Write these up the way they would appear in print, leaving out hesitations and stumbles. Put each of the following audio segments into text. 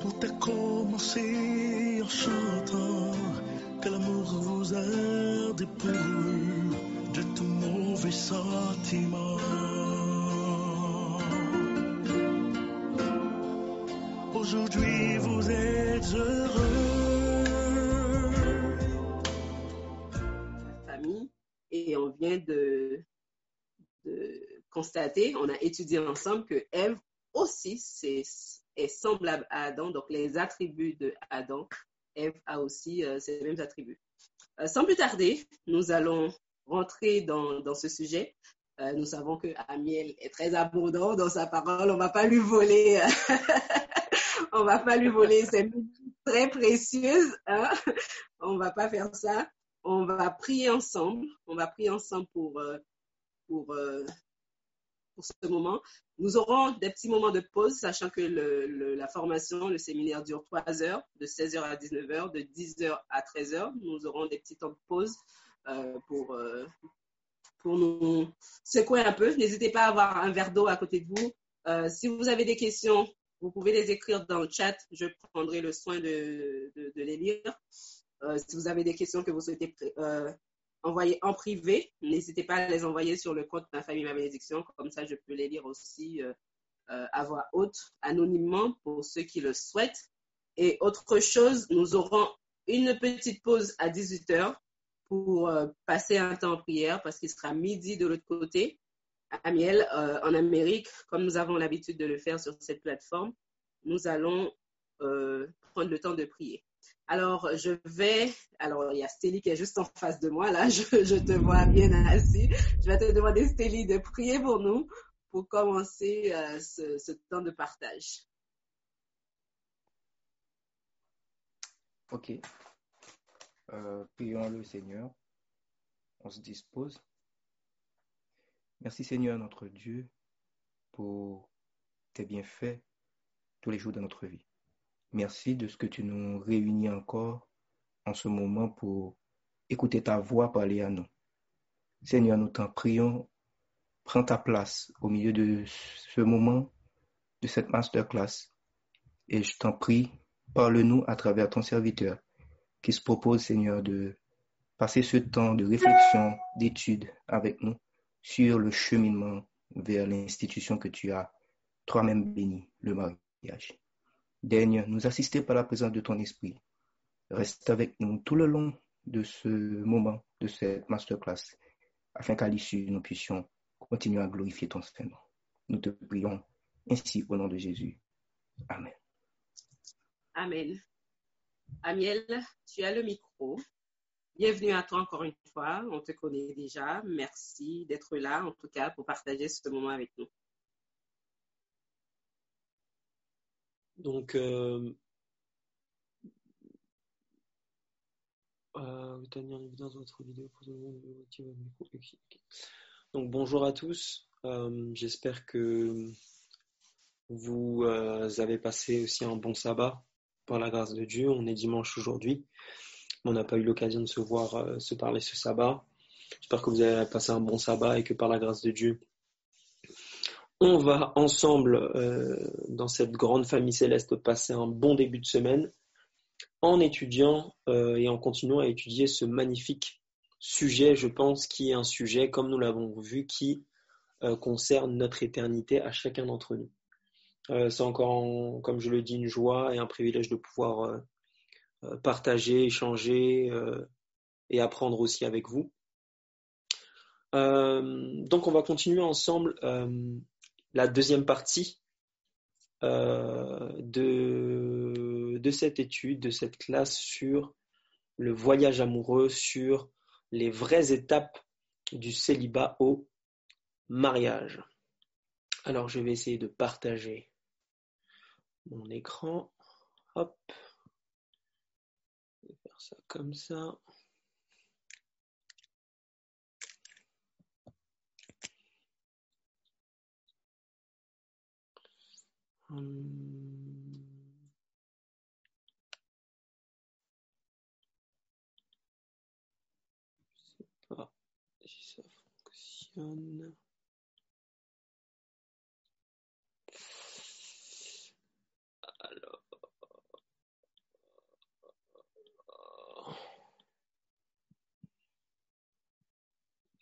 Tout a commencé en chantant que l'amour vous a dépourvu de tout mauvais sentiment. Aujourd'hui vous êtes heureux. Famille, et on vient de constater, on a étudié ensemble que Ève aussi est semblable à Adam, donc les attributs de Adam, Ève a aussi ces mêmes attributs. Sans plus tarder, nous allons rentrer dans ce sujet. Nous savons que Amiel est très abondant dans sa parole, on va pas lui voler, on va pas lui voler ces minutes très précieuses, hein? On va pas faire ça. On va prier ensemble. On va prier ensemble pour ce moment. Nous aurons des petits moments de pause, sachant que la formation, le séminaire dure 3 heures, de 16h à 19h, de 10h à 13h. Nous aurons des petits temps de pause pour nous secouer un peu. N'hésitez pas à avoir un verre d'eau à côté de vous. Si vous avez des questions, vous pouvez les écrire dans le chat. Je prendrai le soin de les lire. Si vous avez des questions que vous souhaitez envoyer en privé, n'hésitez pas à les envoyer sur le compte Ma Famille, Ma Bénédiction. Comme ça, je peux les lire aussi à voix haute, anonymement, pour ceux qui le souhaitent. Et autre chose, nous aurons une petite pause à 18h pour passer un temps en prière, parce qu'il sera midi de l'autre côté, à Amiel, en Amérique, comme nous avons l'habitude de le faire sur cette plateforme. Nous allons prendre le temps de prier. Alors, il y a Stélie qui est juste en face de moi, là, je te vois bien assis. Je vais te demander, Stélie, de prier pour nous, pour commencer ce temps de partage. Ok. Prions le Seigneur. On se dispose. Merci Seigneur notre Dieu pour tes bienfaits tous les jours de notre vie. Merci de ce que tu nous réunis encore en ce moment pour écouter ta voix parler à nous. Seigneur, nous t'en prions, prends ta place au milieu de ce moment, de cette masterclass. Et je t'en prie, parle-nous à travers ton serviteur qui se propose, Seigneur, de passer ce temps de réflexion, d'étude avec nous sur le cheminement vers l'institution que tu as toi-même béni, le mariage. Daigne nous assister par la présence de ton esprit. Reste avec nous tout le long de ce moment, de cette masterclass, afin qu'à l'issue, nous puissions continuer à glorifier ton Saint-Nom. Nous te prions ainsi au nom de Jésus. Amen. Amen. Amiel, tu as le micro. Bienvenue à toi encore une fois. On te connaît déjà. Merci d'être là, en tout cas, pour partager ce moment avec nous. Donc, tenir l'évidence de votre vidéo pour tout le monde. Donc, bonjour à tous. J'espère que vous avez passé aussi un bon sabbat par la grâce de Dieu. On est dimanche aujourd'hui. On n'a pas eu l'occasion de se voir, se parler ce sabbat. J'espère que vous avez passé un bon sabbat et que par la grâce de Dieu, on va ensemble, dans cette grande famille céleste, passer un bon début de semaine en étudiant et en continuant à étudier ce magnifique sujet, je pense, qui est un sujet, comme nous l'avons vu, qui concerne notre éternité à chacun d'entre nous. C'est encore, comme je le dis, une joie et un privilège de pouvoir partager, échanger et apprendre aussi avec vous. Donc on va continuer ensemble la deuxième partie de cette étude, de cette classe sur le voyage amoureux, sur les vraies étapes du célibat au mariage. Alors je vais essayer de partager mon écran. Hop. Je vais faire ça comme ça. Je sais pas si ça fonctionne. Alors,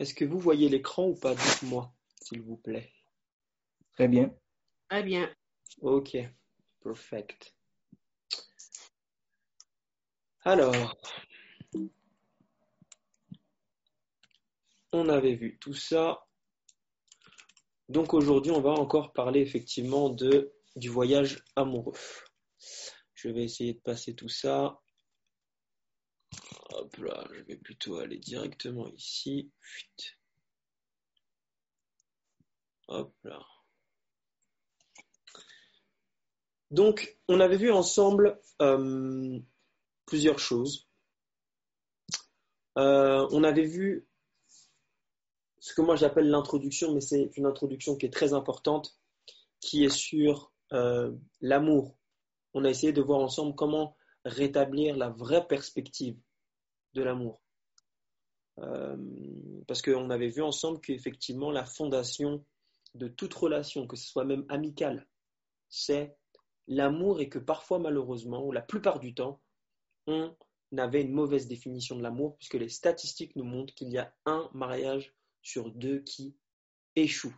Est-ce que vous voyez l'écran ou pas? Dites-moi, s'il vous plaît. Très bien. Très bien. Ok, perfect. Alors, on avait vu tout ça. Donc aujourd'hui, on va encore parler effectivement du voyage amoureux. Je vais essayer de passer tout ça. Hop là, je vais plutôt aller directement ici. Chut. Hop là. Donc, on avait vu ensemble plusieurs choses. On avait vu ce que moi j'appelle l'introduction, mais c'est une introduction qui est très importante, qui est sur l'amour. On a essayé de voir ensemble comment rétablir la vraie perspective de l'amour. Parce qu'on avait vu ensemble qu'effectivement la fondation de toute relation, que ce soit même amicale, c'est l'amour, et que parfois malheureusement, ou la plupart du temps, on avait une mauvaise définition de l'amour, puisque les statistiques nous montrent qu'il y a un mariage sur 2 qui échoue.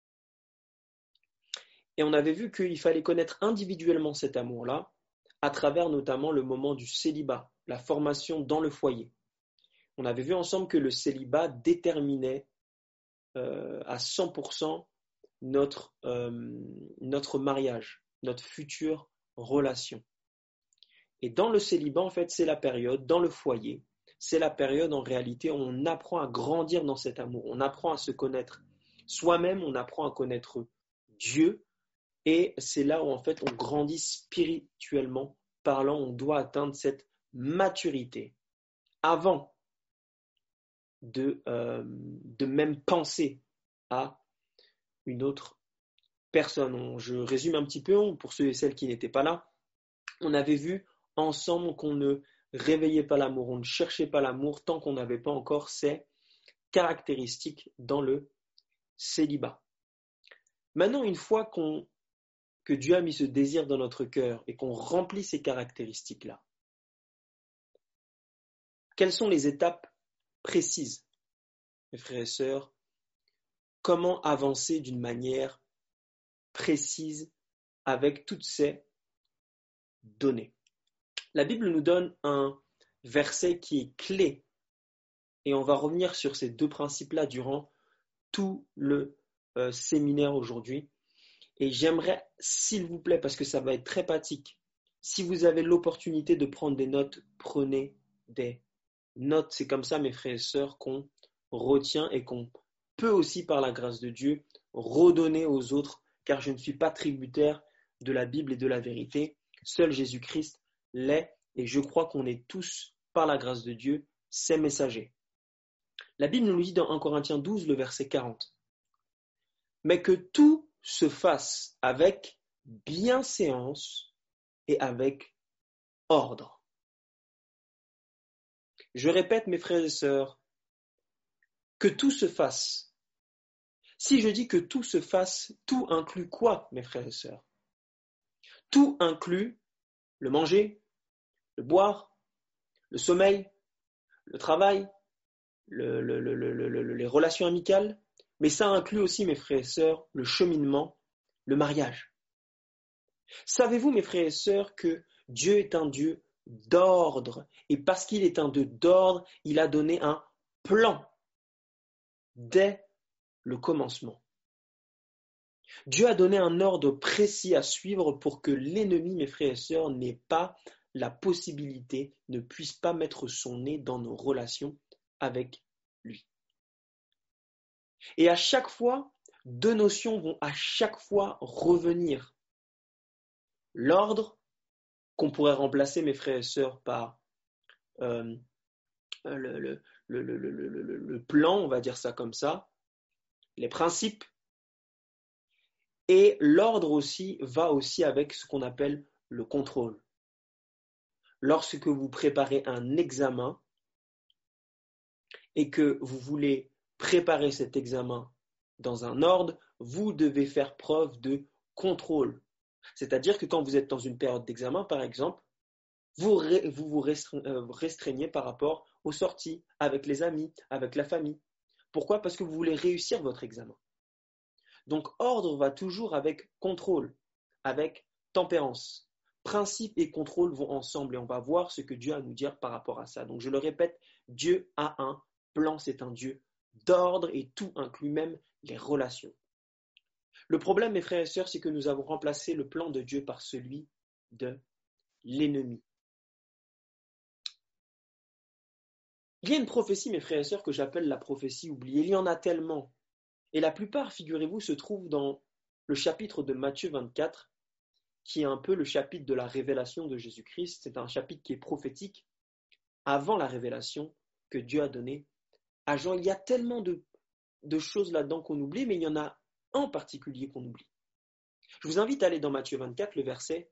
Et on avait vu qu'il fallait connaître individuellement cet amour-là, à travers notamment le moment du célibat, la formation dans le foyer. On avait vu ensemble que le célibat déterminait à 100% notre mariage, notre future relation. Et dans le célibat, en fait, c'est la période, dans le foyer, c'est la période en réalité où on apprend à grandir dans cet amour, on apprend à se connaître soi-même, on apprend à connaître Dieu, et c'est là où en fait on grandit spirituellement parlant, on doit atteindre cette maturité avant de même penser à une autre personne. Je résume un petit peu pour ceux et celles qui n'étaient pas là. On avait vu ensemble qu'on ne réveillait pas l'amour, on ne cherchait pas l'amour tant qu'on n'avait pas encore ces caractéristiques dans le célibat. Maintenant, une fois que Dieu a mis ce désir dans notre cœur et qu'on remplit ces caractéristiques-là, quelles sont les étapes précises, mes frères et sœurs? Comment avancer d'une manière précise avec toutes ces données? La Bible nous donne un verset qui est clé, et on va revenir sur ces 2 principes-là durant tout le séminaire aujourd'hui. Et j'aimerais, s'il vous plaît, parce que ça va être très pratique, si vous avez l'opportunité de prendre des notes, prenez des notes. C'est comme ça, mes frères et sœurs, qu'on retient et qu'on peut aussi, par la grâce de Dieu, redonner aux autres, car je ne suis pas tributaire de la Bible et de la vérité. Seul Jésus-Christ l'est, et je crois qu'on est tous, par la grâce de Dieu, ses messagers. La Bible nous dit dans 1 Corinthiens 12, le verset 40, « Mais que tout se fasse avec bienséance et avec ordre. » Je répète, mes frères et sœurs, que tout se fasse. Si je dis que tout se fasse, tout inclut quoi, mes frères et sœurs? Tout inclut le manger, le boire, le sommeil, le travail, les relations amicales, mais ça inclut aussi, mes frères et sœurs, le cheminement, le mariage. Savez-vous, mes frères et sœurs, que Dieu est un Dieu d'ordre, et parce qu'il est un Dieu d'ordre, il a donné un plan dès le commencement. Dieu a donné un ordre précis à suivre pour que l'ennemi, mes frères et sœurs, n'ait pas la possibilité, ne puisse pas mettre son nez dans nos relations avec lui. Et à chaque fois, 2 notions vont à chaque fois revenir. L'ordre, qu'on pourrait remplacer, mes frères et sœurs, par le plan, on va dire ça comme ça, les principes. Et l'ordre aussi va aussi avec ce qu'on appelle le contrôle. Lorsque vous préparez un examen et que vous voulez préparer cet examen dans un ordre, vous devez faire preuve de contrôle. C'est-à-dire que quand vous êtes dans une période d'examen, par exemple, vous vous restreignez par rapport aux sorties avec les amis, avec la famille. Pourquoi? Parce que vous voulez réussir votre examen. Donc, ordre va toujours avec contrôle, avec tempérance. Principe et contrôle vont ensemble et on va voir ce que Dieu a à nous dire par rapport à ça. Donc, je le répète, Dieu a un plan, c'est un Dieu d'ordre et tout inclut même les relations. Le problème, mes frères et sœurs, c'est que nous avons remplacé le plan de Dieu par celui de l'ennemi. Il y a une prophétie, mes frères et sœurs, que j'appelle la prophétie oubliée. Il y en a tellement. Et la plupart, figurez-vous, se trouvent dans le chapitre de Matthieu 24, qui est un peu le chapitre de la révélation de Jésus-Christ. C'est un chapitre qui est prophétique avant la révélation que Dieu a donnée à Jean. Il y a tellement de choses là-dedans qu'on oublie, mais il y en a en particulier qu'on oublie. Je vous invite à aller dans Matthieu 24, le verset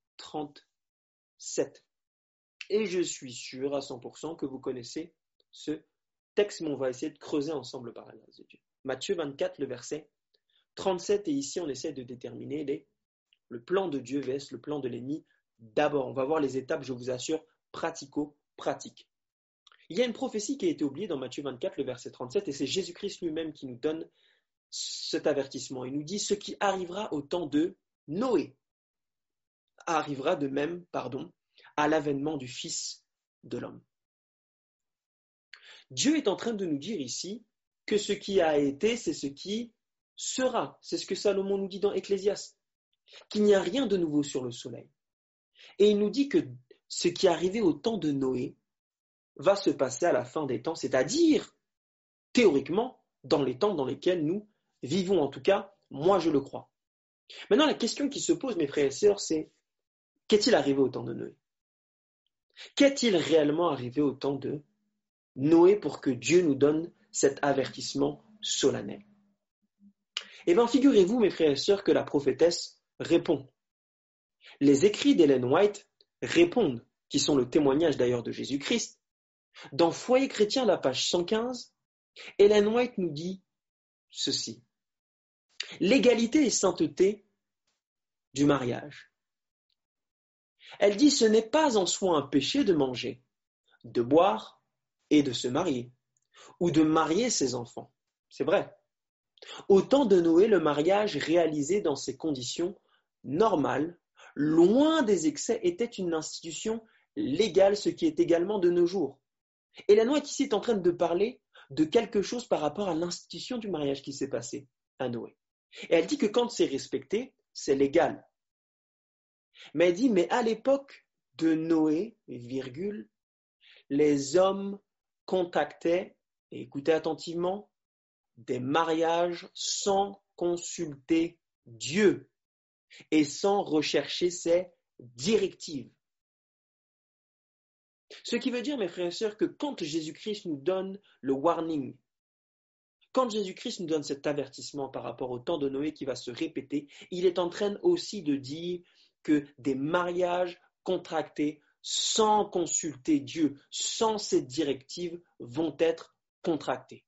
37. Et je suis sûr à 100% que vous connaissez ce texte, mais on va essayer de creuser ensemble par la grâce de Dieu. Matthieu 24, le verset 37, et ici on essaie de déterminer le plan de Dieu vs le plan de l'ennemi. D'abord, on va voir les étapes, je vous assure, pratico-pratiques. Il y a une prophétie qui a été oubliée dans Matthieu 24, le verset 37, et c'est Jésus-Christ lui-même qui nous donne cet avertissement. Il nous dit « Ce qui arrivera au temps de Noé arrivera de même, à l'avènement du Fils de l'homme. » Dieu est en train de nous dire ici que ce qui a été, c'est ce qui sera. C'est ce que Salomon nous dit dans Ecclésiaste, qu'il n'y a rien de nouveau sur le soleil. Et il nous dit que ce qui est arrivé au temps de Noé va se passer à la fin des temps, c'est-à-dire, théoriquement, dans les temps dans lesquels nous vivons. En tout cas, moi je le crois. Maintenant, la question qui se pose, mes frères et sœurs, c'est qu'est-il arrivé au temps de Noé? Qu'est-il réellement arrivé au temps de Noé pour que Dieu nous donne cet avertissement solennel? Eh bien, figurez-vous, mes frères et sœurs, que la prophétesse répond. Les écrits d'Ellen White répondent, qui sont le témoignage d'ailleurs de Jésus-Christ. Dans Foyer chrétien, la page 115, Ellen White nous dit ceci. L'égalité et sainteté du mariage. Elle dit ce n'est pas en soi un péché de manger, de boire et de se marier, ou de marier ses enfants. C'est vrai. Au temps de Noé, le mariage réalisé dans ces conditions normales, loin des excès, était une institution légale, ce qui est également de nos jours. Et la White ici est en train de parler de quelque chose par rapport à l'institution du mariage qui s'est passé à Noé. Et elle dit que quand c'est respecté, c'est légal. Mais elle dit, mais à l'époque de Noé, virgule, les hommes contactaient, et écoutez attentivement, des mariages sans consulter Dieu et sans rechercher ses directives. Ce qui veut dire, mes frères et sœurs, que quand Jésus-Christ nous donne le warning, quand Jésus-Christ nous donne cet avertissement par rapport au temps de Noé qui va se répéter, il est en train aussi de dire que des mariages contractés sans consulter Dieu, sans ces directives, vont être contractés.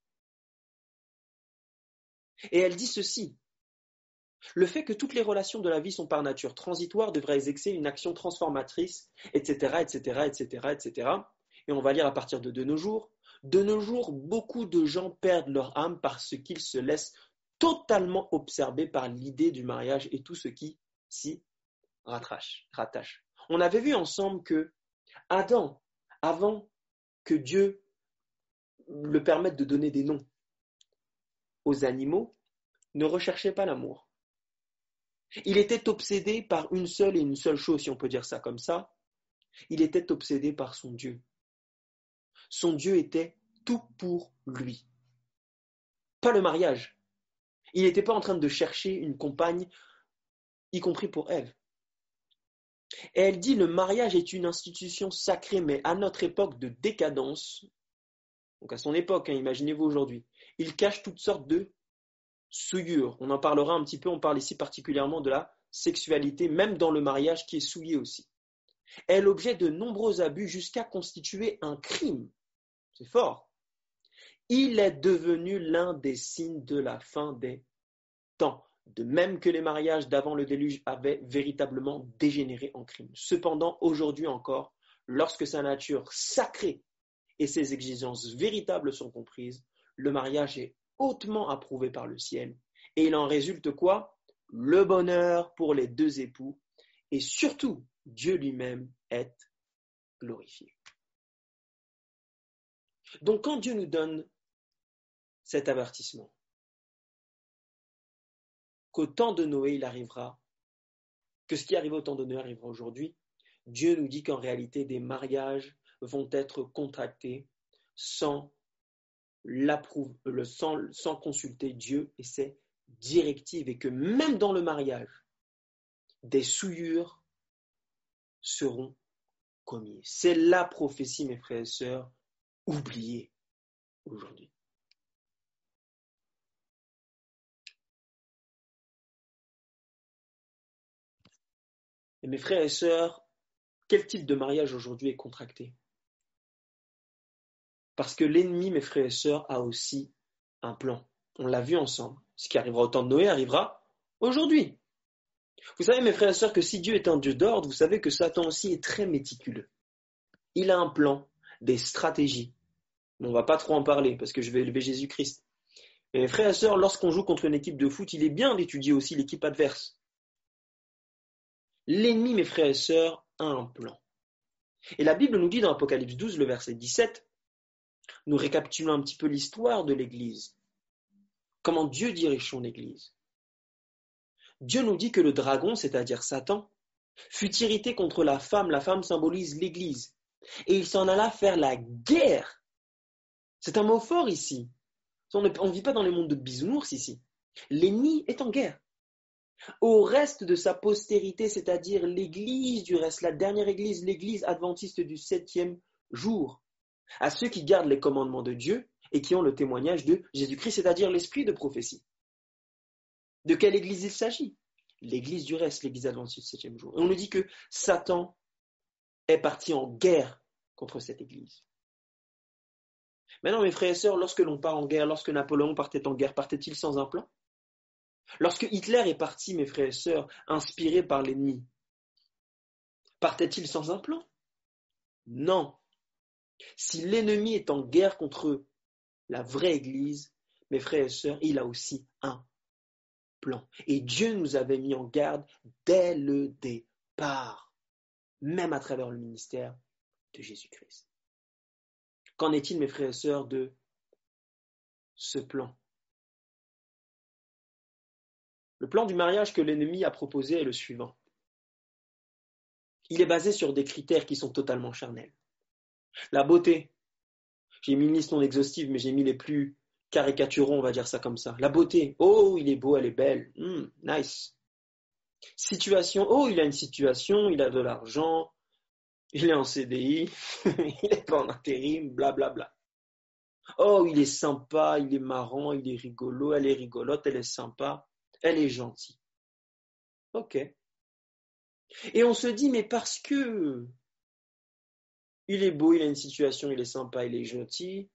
Et elle dit ceci, le fait que toutes les relations de la vie sont par nature transitoires devrait exercer une action transformatrice, etc., etc., etc., etc. Et on va lire à partir de nos jours. De nos jours, beaucoup de gens perdent leur âme parce qu'ils se laissent totalement observer par l'idée du mariage et tout ce qui s'y rattache. On avait vu ensemble que Adam, avant que Dieu le permette de donner des noms aux animaux, ne recherchait pas l'amour. Il était obsédé par une seule chose, si on peut dire ça comme ça. Il était obsédé par son Dieu. Son Dieu était tout pour lui. Pas le mariage. Il n'était pas en train de chercher une compagne, y compris pour Ève. Et elle dit, le mariage est une institution sacrée, mais à notre époque de décadence, donc à son époque, imaginez-vous aujourd'hui, il cache toutes sortes de souillure. On en parlera un petit peu, on parle ici particulièrement de la sexualité, même dans le mariage qui est souillé aussi. Est l'objet de nombreux abus jusqu'à constituer un crime. C'est fort. Il est devenu l'un des signes de la fin des temps, de même que les mariages d'avant le déluge avaient véritablement dégénéré en crime. Cependant, aujourd'hui encore, lorsque sa nature sacrée et ses exigences véritables sont comprises, le mariage est hautement approuvé par le ciel. Et il en résulte quoi? Le bonheur pour les deux époux. Et surtout, Dieu lui-même est glorifié. Donc quand Dieu nous donne cet avertissement, qu'au temps de Noé, il arrivera, que ce qui arrive au temps de Noé arrivera aujourd'hui, Dieu nous dit qu'en réalité, des mariages vont être contractés sans consulter Dieu et ses directives, et que même dans le mariage, des souillures seront commises. C'est la prophétie, mes frères et sœurs, oubliée aujourd'hui. Et mes frères et sœurs, quel type de mariage aujourd'hui est contracté? Parce que l'ennemi, mes frères et sœurs, a aussi un plan. On l'a vu ensemble. Ce qui arrivera au temps de Noé arrivera aujourd'hui. Vous savez, mes frères et sœurs, que si Dieu est un Dieu d'ordre, vous savez que Satan aussi est très méticuleux. Il a un plan, des stratégies. On ne va pas trop en parler parce que je vais élever Jésus-Christ. Mais mes frères et sœurs, lorsqu'on joue contre une équipe de foot, il est bien d'étudier aussi l'équipe adverse. L'ennemi, mes frères et sœurs, a un plan. Et la Bible nous dit dans Apocalypse 12, le verset 17, nous récapitulons un petit peu l'histoire de l'Église. Comment Dieu dirige son Église. Dieu nous dit que le dragon, c'est-à-dire Satan, fut irrité contre la femme symbolise l'Église, et il s'en alla faire la guerre. C'est un mot fort ici. On ne vit pas dans les mondes de bisounours ici. L'ennemi est en guerre. Au reste de sa postérité, c'est-à-dire l'Église du reste, la dernière Église, l'Église adventiste du 7e jour, à ceux qui gardent les commandements de Dieu et qui ont le témoignage de Jésus-Christ, c'est-à-dire l'esprit de prophétie. De quelle Église il s'agit? L'Église du reste, l'Église adventiste du 7e jour. Et on nous dit que Satan est parti en guerre contre cette Église. Maintenant, mes frères et sœurs, lorsque l'on part en guerre, lorsque Napoléon partait en guerre, partait-il sans un plan? Lorsque Hitler est parti, mes frères et sœurs, inspiré par l'ennemi, partait-il sans un plan? Non. Si l'ennemi est en guerre contre la vraie Église, mes frères et sœurs, il a aussi un plan. Et Dieu nous avait mis en garde dès le départ, même à travers le ministère de Jésus-Christ. Qu'en est-il, mes frères et sœurs, de ce plan? Le plan du mariage que l'ennemi a proposé est le suivant. Il est basé sur des critères qui sont totalement charnels. La beauté. J'ai mis une liste non exhaustive, mais j'ai mis les plus caricaturaux, on va dire ça comme ça. La beauté. Oh, il est beau, elle est belle. Nice. Situation. Oh, il a une situation, il a de l'argent, il est en CDI, il est pas en intérim, blablabla. Oh, il est sympa, il est marrant, il est rigolo, elle est rigolote, elle est sympa, elle est gentille. Ok. Et on se dit, mais parce que il est beau, il a une situation, il est sympa, il est gentil,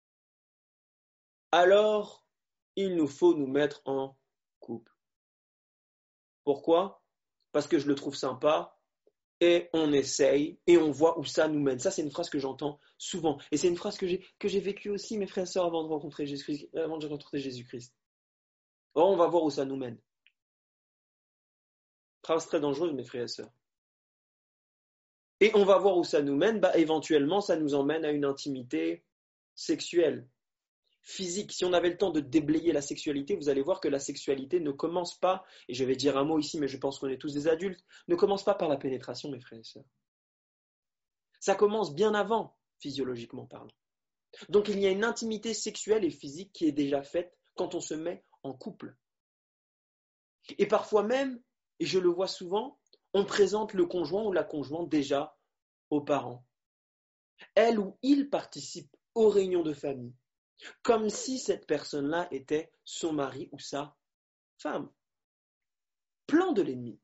alors il nous faut nous mettre en couple. Pourquoi? Parce que je le trouve sympa et on essaye et on voit où ça nous mène. Ça, c'est une phrase que j'entends souvent. Et c'est une phrase que j'ai vécue aussi, mes frères et sœurs, avant de rencontrer Jésus-Christ. Oh, on va voir où ça nous mène. Phrase très dangereuse, mes frères et sœurs. Et on va voir où ça nous mène, éventuellement, ça nous emmène à une intimité sexuelle, physique. Si on avait le temps de déblayer la sexualité, vous allez voir que la sexualité ne commence pas, et je vais dire un mot ici, mais je pense qu'on est tous des adultes, ne commence pas par la pénétration, mes frères et sœurs. Ça commence bien avant, physiologiquement parlant. Donc il y a une intimité sexuelle et physique qui est déjà faite quand on se met en couple. Et parfois même, et je le vois souvent, on présente le conjoint ou la conjointe déjà aux parents. Elle ou il participe aux réunions de famille, comme si cette personne-là était son mari ou sa femme. Plan de l'ennemi.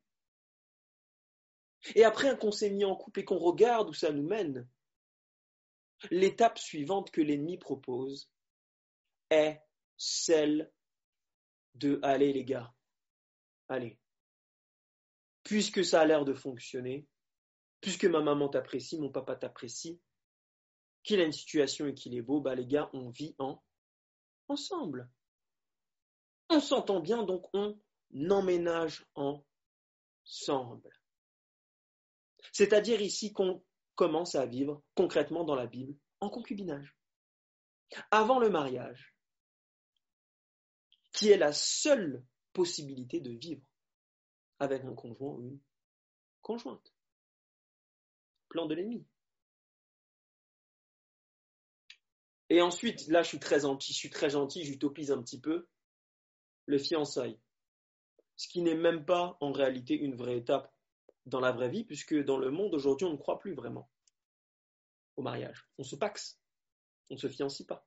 Et après qu'on s'est mis en couple et qu'on regarde où ça nous mène, l'étape suivante que l'ennemi propose est celle de « allez les gars, allez, puisque ça a l'air de fonctionner, puisque ma maman t'apprécie, mon papa t'apprécie, qu'il a une situation et qu'il est beau, les gars, on vit en ensemble. On s'entend bien, donc on emménage ensemble. C'est-à-dire ici qu'on commence à vivre concrètement dans la Bible en concubinage. Avant le mariage, qui est la seule possibilité de vivre avec un conjoint ou une conjointe. Plan de l'ennemi. Et ensuite, là je suis très gentil, j'utopise un petit peu, le fiançailles. Ce qui n'est même pas en réalité une vraie étape dans la vraie vie, puisque dans le monde aujourd'hui, on ne croit plus vraiment au mariage. On se paxe, on ne se fiancie pas.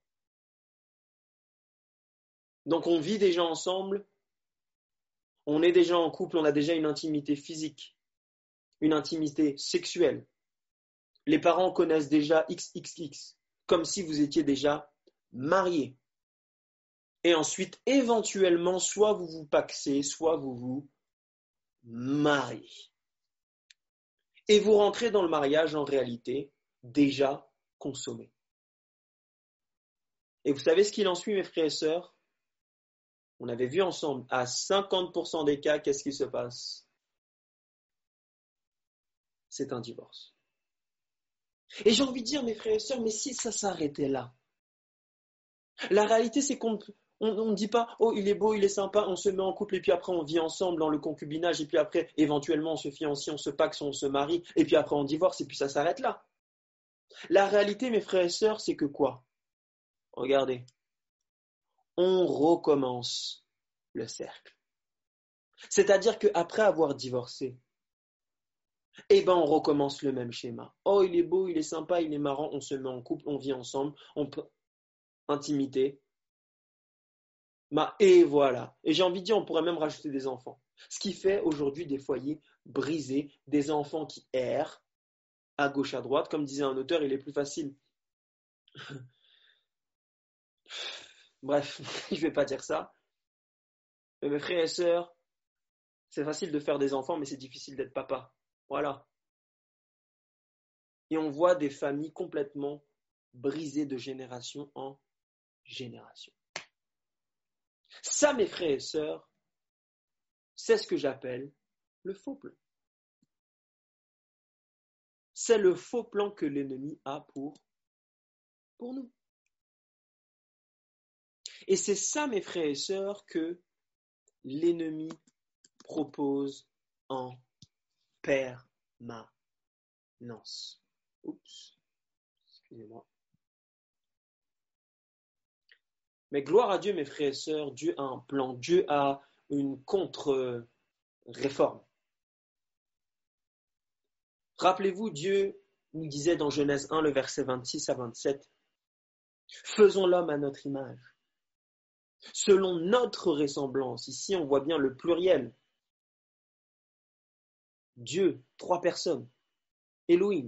Donc on vit déjà ensemble, on est déjà en couple, on a déjà une intimité physique, une intimité sexuelle. Les parents connaissent déjà XXX, comme si vous étiez déjà mariés. Et ensuite, éventuellement, soit vous vous paxez, soit vous vous mariez. Et vous rentrez dans le mariage en réalité déjà consommé. Et vous savez ce qu'il en suit, mes frères et sœurs? On avait vu ensemble, à 50% des cas, qu'est-ce qui se passe? C'est un divorce. Et j'ai envie de dire, mes frères et sœurs, mais si ça s'arrêtait là? La réalité, c'est qu'on ne dit pas, oh, il est beau, il est sympa, on se met en couple et puis après on vit ensemble dans le concubinage et puis après, éventuellement, on se fiancie, on se paxe, on se marie et puis après on divorce et puis ça s'arrête là. La réalité, mes frères et sœurs, c'est que quoi? Regardez, on recommence le cercle. C'est-à-dire qu'après avoir divorcé, on recommence le même schéma. Oh, il est beau, il est sympa, il est marrant, on se met en couple, on vit ensemble, on peut intimité. Et voilà. Et j'ai envie de dire, on pourrait même rajouter des enfants. Ce qui fait aujourd'hui des foyers brisés, des enfants qui errent à gauche, à droite. Comme disait un auteur, il est plus facile. Bref, je ne vais pas dire ça. Mais mes frères et sœurs, c'est facile de faire des enfants, mais c'est difficile d'être papa. Voilà. Et on voit des familles complètement brisées de génération en génération. Ça, mes frères et sœurs, c'est ce que j'appelle le faux plan. C'est le faux plan que l'ennemi a pour nous. Et c'est ça, mes frères et sœurs, que l'ennemi propose en permanence. Oups, excusez-moi. Mais gloire à Dieu, mes frères et sœurs, Dieu a un plan, Dieu a une contre-réforme. Rappelez-vous, Dieu nous disait dans Genèse 1, le verset 26 à 27, « Faisons l'homme à notre image, selon notre ressemblance. » Ici, on voit bien le pluriel. Dieu, 3 personnes, Elohim.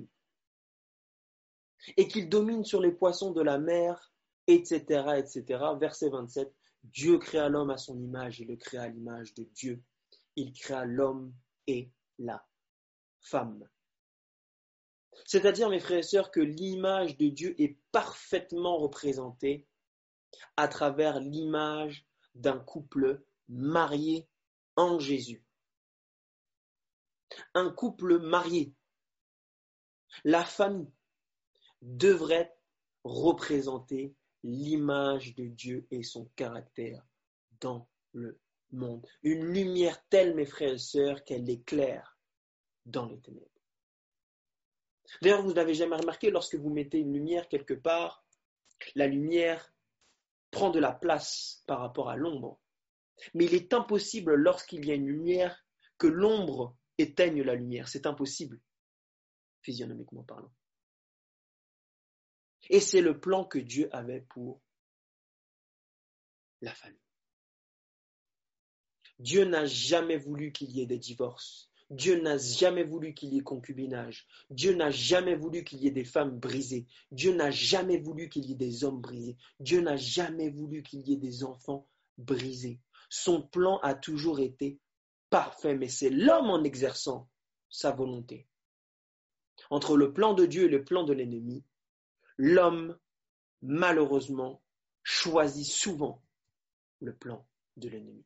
Et qu'il domine sur les poissons de la mer, etc., etc. Verset 27, Dieu créa l'homme à son image, il le créa à l'image de Dieu. Il créa l'homme et la femme. C'est-à-dire, mes frères et sœurs, que l'image de Dieu est parfaitement représentée à travers l'image d'un couple marié en Jésus. Un couple marié, la famille, devrait représenter l'image de Dieu et son caractère dans le monde. Une lumière telle, mes frères et sœurs, qu'elle éclaire dans les ténèbres. D'ailleurs, vous n'avez jamais remarqué, lorsque vous mettez une lumière quelque part, la lumière prend de la place par rapport à l'ombre. Mais il est impossible, lorsqu'il y a une lumière, que l'ombre éteigne la lumière. C'est impossible, physionomiquement parlant. Et c'est le plan que Dieu avait pour la famille. Dieu n'a jamais voulu qu'il y ait des divorces. Dieu n'a jamais voulu qu'il y ait concubinage. Dieu n'a jamais voulu qu'il y ait des femmes brisées. Dieu n'a jamais voulu qu'il y ait des hommes brisés. Dieu n'a jamais voulu qu'il y ait des enfants brisés. Son plan a toujours été parfait, mais c'est l'homme en exerçant sa volonté. Entre le plan de Dieu et le plan de l'ennemi, l'homme, malheureusement, choisit souvent le plan de l'ennemi.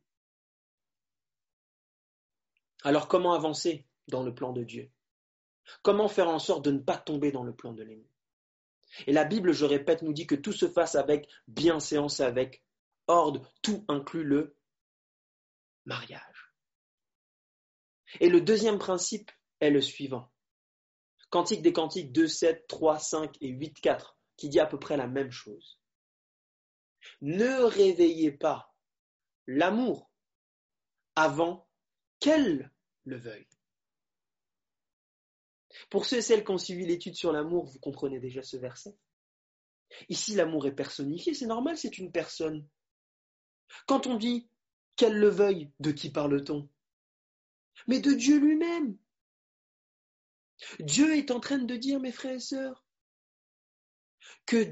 Alors comment avancer dans le plan de Dieu? Comment faire en sorte de ne pas tomber dans le plan de l'ennemi? Et la Bible, je répète, nous dit que tout se fasse avec bienséance, avec ordre, tout inclut le mariage. Et le deuxième principe est le suivant. Cantique des Cantiques 2, 7, 3, 5 et 8, 4, qui dit à peu près la même chose. Ne réveillez pas l'amour avant qu'elle le veuille. Pour ceux et celles qui ont suivi l'étude sur l'amour, vous comprenez déjà ce verset. Ici, l'amour est personnifié, c'est normal, c'est une personne. Quand on dit qu'elle le veuille, de qui parle-t-on? Mais de Dieu lui-même. Dieu est en train de dire, mes frères et sœurs, que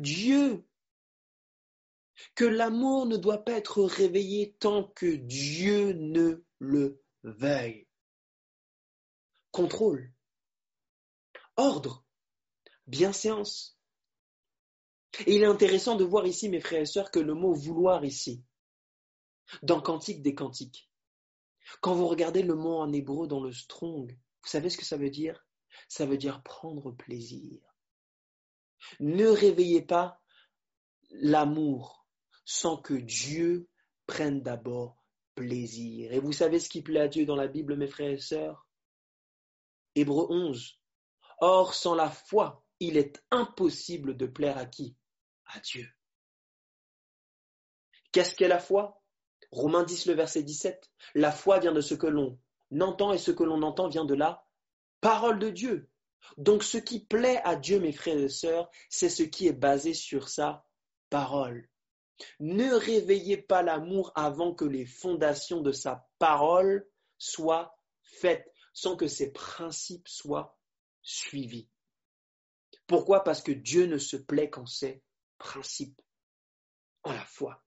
l'amour ne doit pas être réveillé tant que Dieu ne le veuille. Contrôle, ordre, bienséance. Et il est intéressant de voir ici, mes frères et sœurs, que le mot vouloir ici, dans Cantique des Cantiques, quand vous regardez le mot en hébreu dans le Strong, vous savez ce que ça veut dire? Ça veut dire prendre plaisir. Ne réveillez pas l'amour sans que Dieu prenne d'abord plaisir. Et vous savez ce qui plaît à Dieu dans la Bible, mes frères et sœurs? Hébreux 11. Or, sans la foi, il est impossible de plaire à qui? À Dieu. Qu'est-ce qu'est la foi? Romains 10, le verset 17. La foi vient de ce que l'on entend et ce que l'on entend vient de la parole de Dieu. Donc ce qui plaît à Dieu, mes frères et sœurs, c'est ce qui est basé sur sa parole. Ne réveillez pas l'amour avant que les fondations de sa parole soient faites, sans que ses principes soient suivis. Pourquoi? Parce que Dieu ne se plaît qu'en ses principes, en la foi.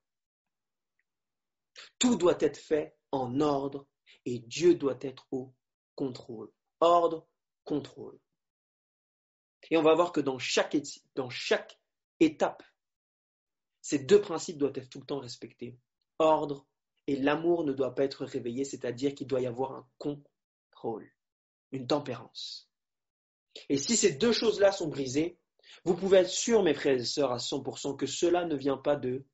Tout doit être fait en ordre et Dieu doit être au contrôle. Ordre, contrôle. Et on va voir que dans chaque étape, ces deux principes doivent être tout le temps respectés. Ordre et l'amour ne doit pas être réveillé, c'est-à-dire qu'il doit y avoir un contrôle, une tempérance. Et si ces deux choses-là sont brisées, vous pouvez être sûr, mes frères et sœurs, à 100% que cela ne vient pas de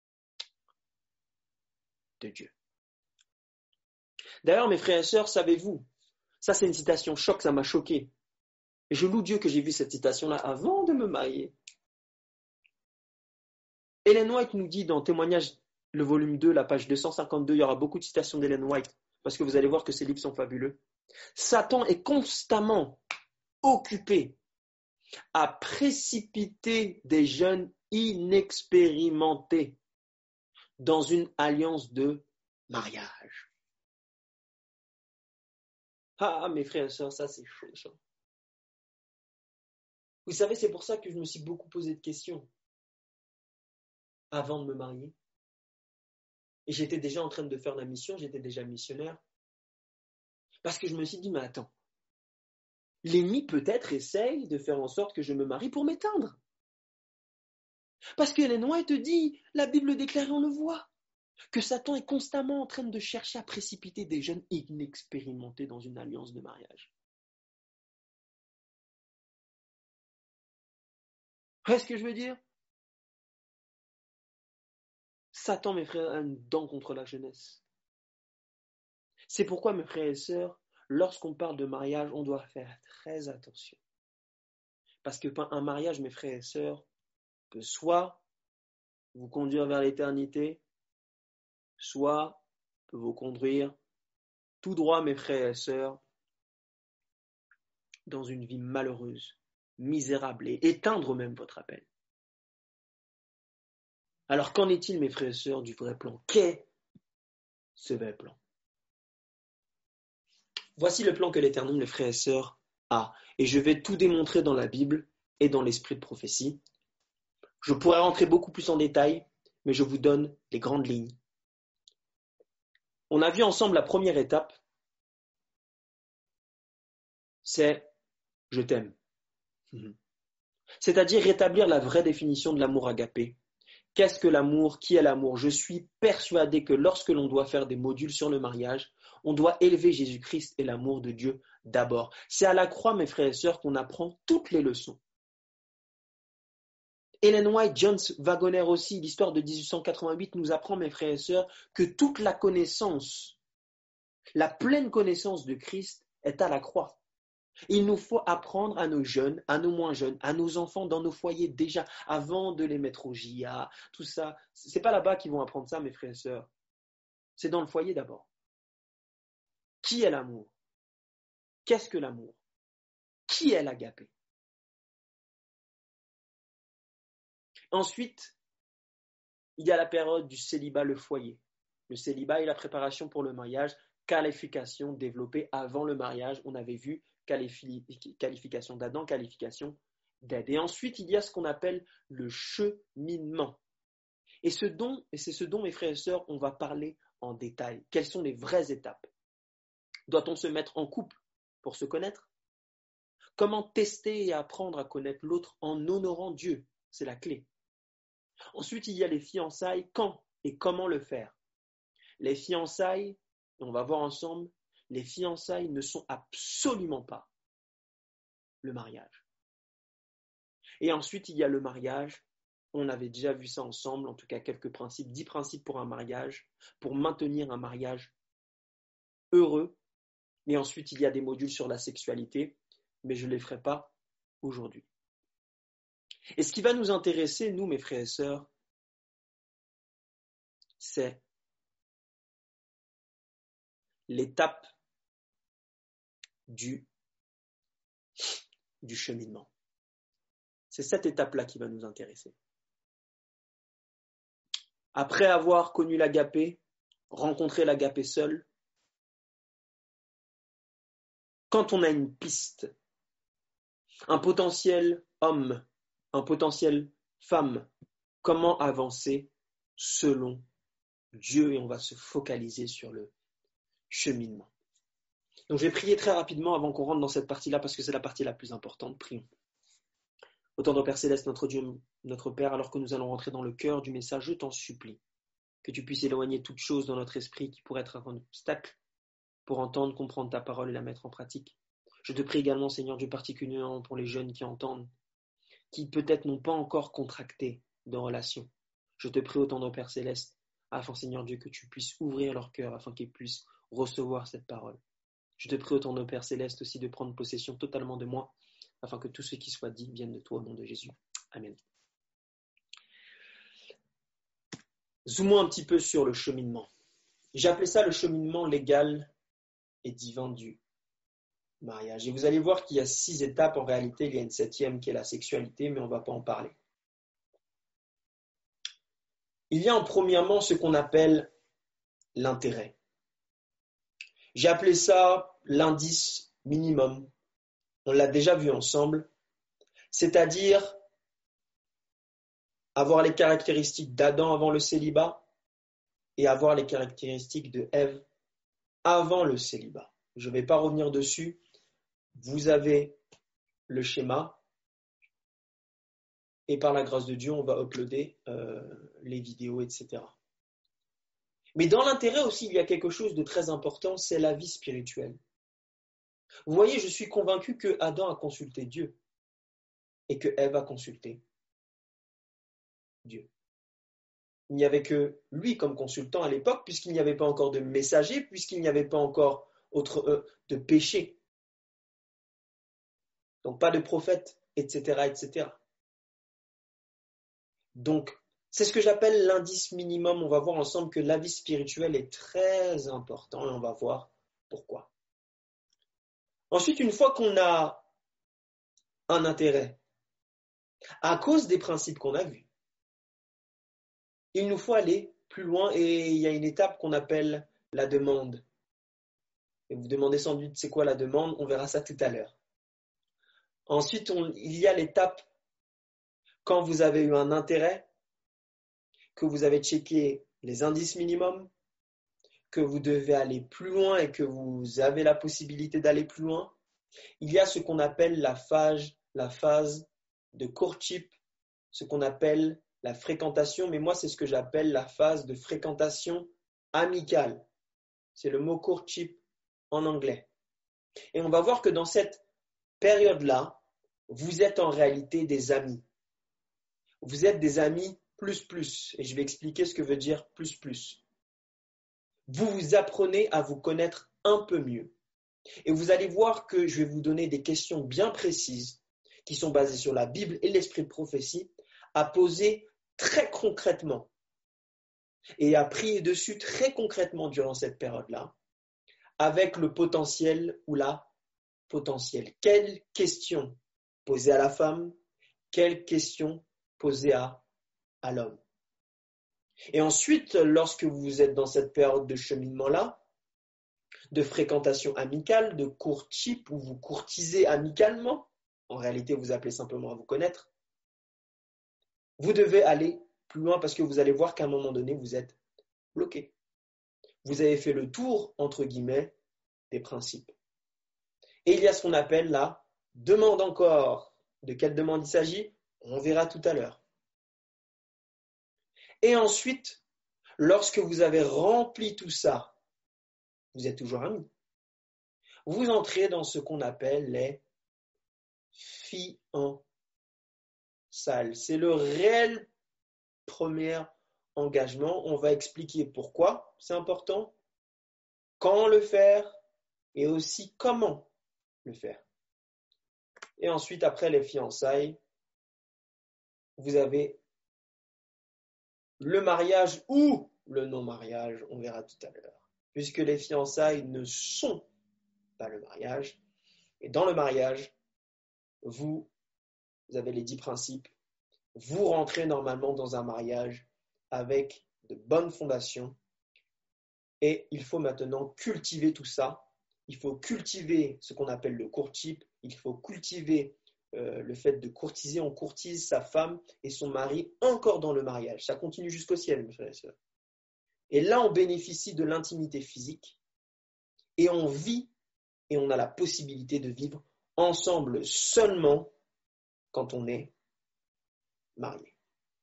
Dieu. D'ailleurs, mes frères et sœurs, savez-vous, ça c'est une citation choc, ça m'a choqué. Et je loue Dieu que j'ai vu cette citation-là avant de me marier. Ellen White nous dit dans Témoignage, le volume 2, la page 252, il y aura beaucoup de citations d'Ellen White, parce que vous allez voir que ces livres sont fabuleux. Satan est constamment occupé à précipiter des jeunes inexpérimentés dans une alliance de mariage. Ah, mes frères et sœurs, ça c'est chaud, ça. Vous savez, c'est pour ça que je me suis beaucoup posé de questions avant de me marier. Et j'étais déjà en train de faire la mission, j'étais déjà missionnaire. Parce que je me suis dit, mais attends, l'ennemi peut-être essaye de faire en sorte que je me marie pour m'éteindre. Parce que Ellen White dit, la Bible déclare, on le voit, que Satan est constamment en train de chercher à précipiter des jeunes inexpérimentés dans une alliance de mariage. Vous voyez ce que je veux dire? Satan, mes frères, a une dent contre la jeunesse. C'est pourquoi, mes frères et sœurs, lorsqu'on parle de mariage, on doit faire très attention. Parce qu'un mariage, mes frères et sœurs, peut soit vous conduire vers l'éternité, soit peut vous conduire tout droit, mes frères et sœurs, dans une vie malheureuse, misérable et éteindre même votre appel. Alors qu'en est-il, mes frères et sœurs, du vrai plan? Qu'est ce vrai plan? Voici le plan que l'Éternel, mes frères et sœurs, a. Et je vais tout démontrer dans la Bible et dans l'esprit de prophétie. Je pourrais rentrer beaucoup plus en détail, mais je vous donne les grandes lignes. On a vu ensemble la première étape, c'est « je t'aime ». C'est-à-dire rétablir la vraie définition de l'amour agapé, Qu'est-ce que l'amour? Qui est l'amour? Je suis persuadé que lorsque l'on doit faire des modules sur le mariage, on doit élever Jésus-Christ et l'amour de Dieu d'abord. C'est à la croix, mes frères et sœurs, qu'on apprend toutes les leçons. Ellen White, John Wagoner aussi, l'histoire de 1888 nous apprend, mes frères et sœurs, que toute la connaissance, la pleine connaissance de Christ est à la croix. Il nous faut apprendre à nos jeunes, à nos moins jeunes, à nos enfants dans nos foyers déjà, avant de les mettre au JA, tout ça. C'est pas là-bas qu'ils vont apprendre ça, mes frères et sœurs. C'est dans le foyer d'abord. Qui est l'amour? Qu'est-ce que l'amour? Qui est l'agapé? Ensuite, il y a la période du célibat, le foyer. Le célibat est la préparation pour le mariage, qualification développée avant le mariage. On avait vu qualification d'Adam, qualification d'Ève. Et ensuite, il y a ce qu'on appelle le cheminement. Et c'est ce dont, mes frères et sœurs, on va parler en détail. Quelles sont les vraies étapes? Doit-on se mettre en couple pour se connaître? Comment tester et apprendre à connaître l'autre en honorant Dieu? C'est la clé. Ensuite, il y a les fiançailles. Quand et comment le faire? Les fiançailles, on va voir ensemble, les fiançailles ne sont absolument pas le mariage. Et ensuite, il y a le mariage. On avait déjà vu ça ensemble, en tout cas quelques principes, 10 principes pour un mariage, pour maintenir un mariage heureux. Et ensuite, il y a des modules sur la sexualité, mais je ne les ferai pas aujourd'hui. Et ce qui va nous intéresser, nous, mes frères et sœurs, c'est l'étape du cheminement. C'est cette étape-là qui va nous intéresser. Après avoir connu l'agapé, rencontré l'agapé seul, quand on a une piste, un potentiel homme, un potentiel femme, comment avancer selon Dieu, et on va se focaliser sur le cheminement. Donc je vais prier très rapidement avant qu'on rentre dans cette partie-là parce que c'est la partie la plus importante. Prions. Ô tendre Père Céleste, notre Dieu, notre Père, alors que nous allons rentrer dans le cœur du message, je t'en supplie que tu puisses éloigner toute chose dans notre esprit qui pourrait être un obstacle pour entendre, comprendre ta parole et la mettre en pratique. Je te prie également, Seigneur Dieu, particulièrement pour les jeunes qui entendent, qui peut-être n'ont pas encore contracté de relation. Je te prie, ô tendre Père Céleste, afin, Seigneur Dieu, que tu puisses ouvrir leur cœur afin qu'ils puissent recevoir cette parole. Je te prie, ô tendre Père Céleste, aussi de prendre possession totalement de moi, afin que tout ce qui soit dit vienne de toi au nom de Jésus. Amen. Zoomons un petit peu sur le cheminement. J'ai appelé ça le cheminement légal et divin du mariage. Et vous allez voir qu'il y a 6 étapes. En réalité, il y a une 7e qui est la sexualité, mais on ne va pas en parler. Il y a premièrement ce qu'on appelle l'intérêt. J'ai appelé ça l'indice minimum. On l'a déjà vu ensemble. C'est-à-dire avoir les caractéristiques d'Adam avant le célibat et avoir les caractéristiques de Ève avant le célibat. Je ne vais pas revenir dessus. Vous avez le schéma et par la grâce de Dieu, on va uploader les vidéos, etc. Mais dans l'intérêt aussi, il y a quelque chose de très important, c'est la vie spirituelle. Vous voyez, je suis convaincu que Adam a consulté Dieu et que Ève a consulté Dieu. Il n'y avait que lui comme consultant à l'époque, puisqu'il n'y avait pas encore de messager, puisqu'il n'y avait pas encore de péché. Donc pas de prophète, etc., etc. Donc, c'est ce que j'appelle l'indice minimum. On va voir ensemble que la vie spirituelle est très importante et on va voir pourquoi. Ensuite, une fois qu'on a un intérêt, à cause des principes qu'on a vus, il nous faut aller plus loin et il y a une étape qu'on appelle la demande. Et vous demandez sans doute c'est quoi la demande, on verra ça tout à l'heure. Ensuite, il y a l'étape quand vous avez eu un intérêt, que vous avez checké les indices minimums, que vous devez aller plus loin et que vous avez la possibilité d'aller plus loin. Il y a ce qu'on appelle la phase de courtship, ce qu'on appelle la fréquentation, mais moi, c'est ce que j'appelle la phase de fréquentation amicale. C'est le mot courtship en anglais. Et on va voir que dans cette période-là, vous êtes en réalité des amis. Vous êtes des amis plus. Et je vais expliquer ce que veut dire plus. Vous vous apprenez à vous connaître un peu mieux. Et vous allez voir que je vais vous donner des questions bien précises qui sont basées sur la Bible et l'esprit de prophétie à poser très concrètement et à prier dessus très concrètement durant cette période-là avec le potentiel ou la potentielle. Quelles questions poser à la femme? Quelles questions poser à l'homme? Et ensuite, lorsque vous êtes dans cette période de cheminement-là, de fréquentation amicale, de courtship, où vous courtisez amicalement, en réalité vous appelez simplement à vous connaître, vous devez aller plus loin parce que vous allez voir qu'à un moment donné, vous êtes bloqué. Vous avez fait le tour, entre guillemets, des principes. Et il y a ce qu'on appelle la demande encore. De quelle demande il s'agit? On verra tout à l'heure. Et ensuite, lorsque vous avez rempli tout ça, vous êtes toujours amis. Vous entrez dans ce qu'on appelle les fiançailles. C'est le réel premier engagement. On va expliquer pourquoi c'est important, quand le faire et aussi comment le faire. Et ensuite, après les fiançailles, vous avez le mariage ou le non-mariage, on verra tout à l'heure. Puisque les fiançailles ne sont pas le mariage. Et dans le mariage, vous avez les 10 principes. Vous rentrez normalement dans un mariage avec de bonnes fondations. Et il faut maintenant cultiver tout ça. Il faut cultiver ce qu'on appelle le courtship. Il faut cultiver le fait de courtiser. On courtise sa femme et son mari encore dans le mariage. Ça continue jusqu'au ciel, mes frères et sœurs. Et là, on bénéficie de l'intimité physique. Et on vit et on a la possibilité de vivre ensemble seulement quand on est marié.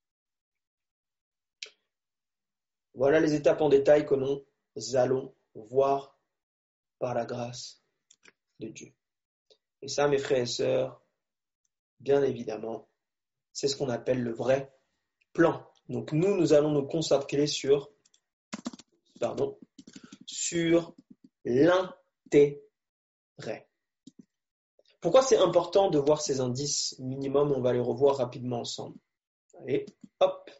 Voilà les étapes en détail que nous allons voir par la grâce de Dieu. Et ça, mes frères et sœurs, bien évidemment, c'est ce qu'on appelle le vrai plan. Donc nous allons nous consacrer sur l'intérêt. Pourquoi c'est important de voir ces indices minimums? On va les revoir rapidement ensemble. Allez, hop.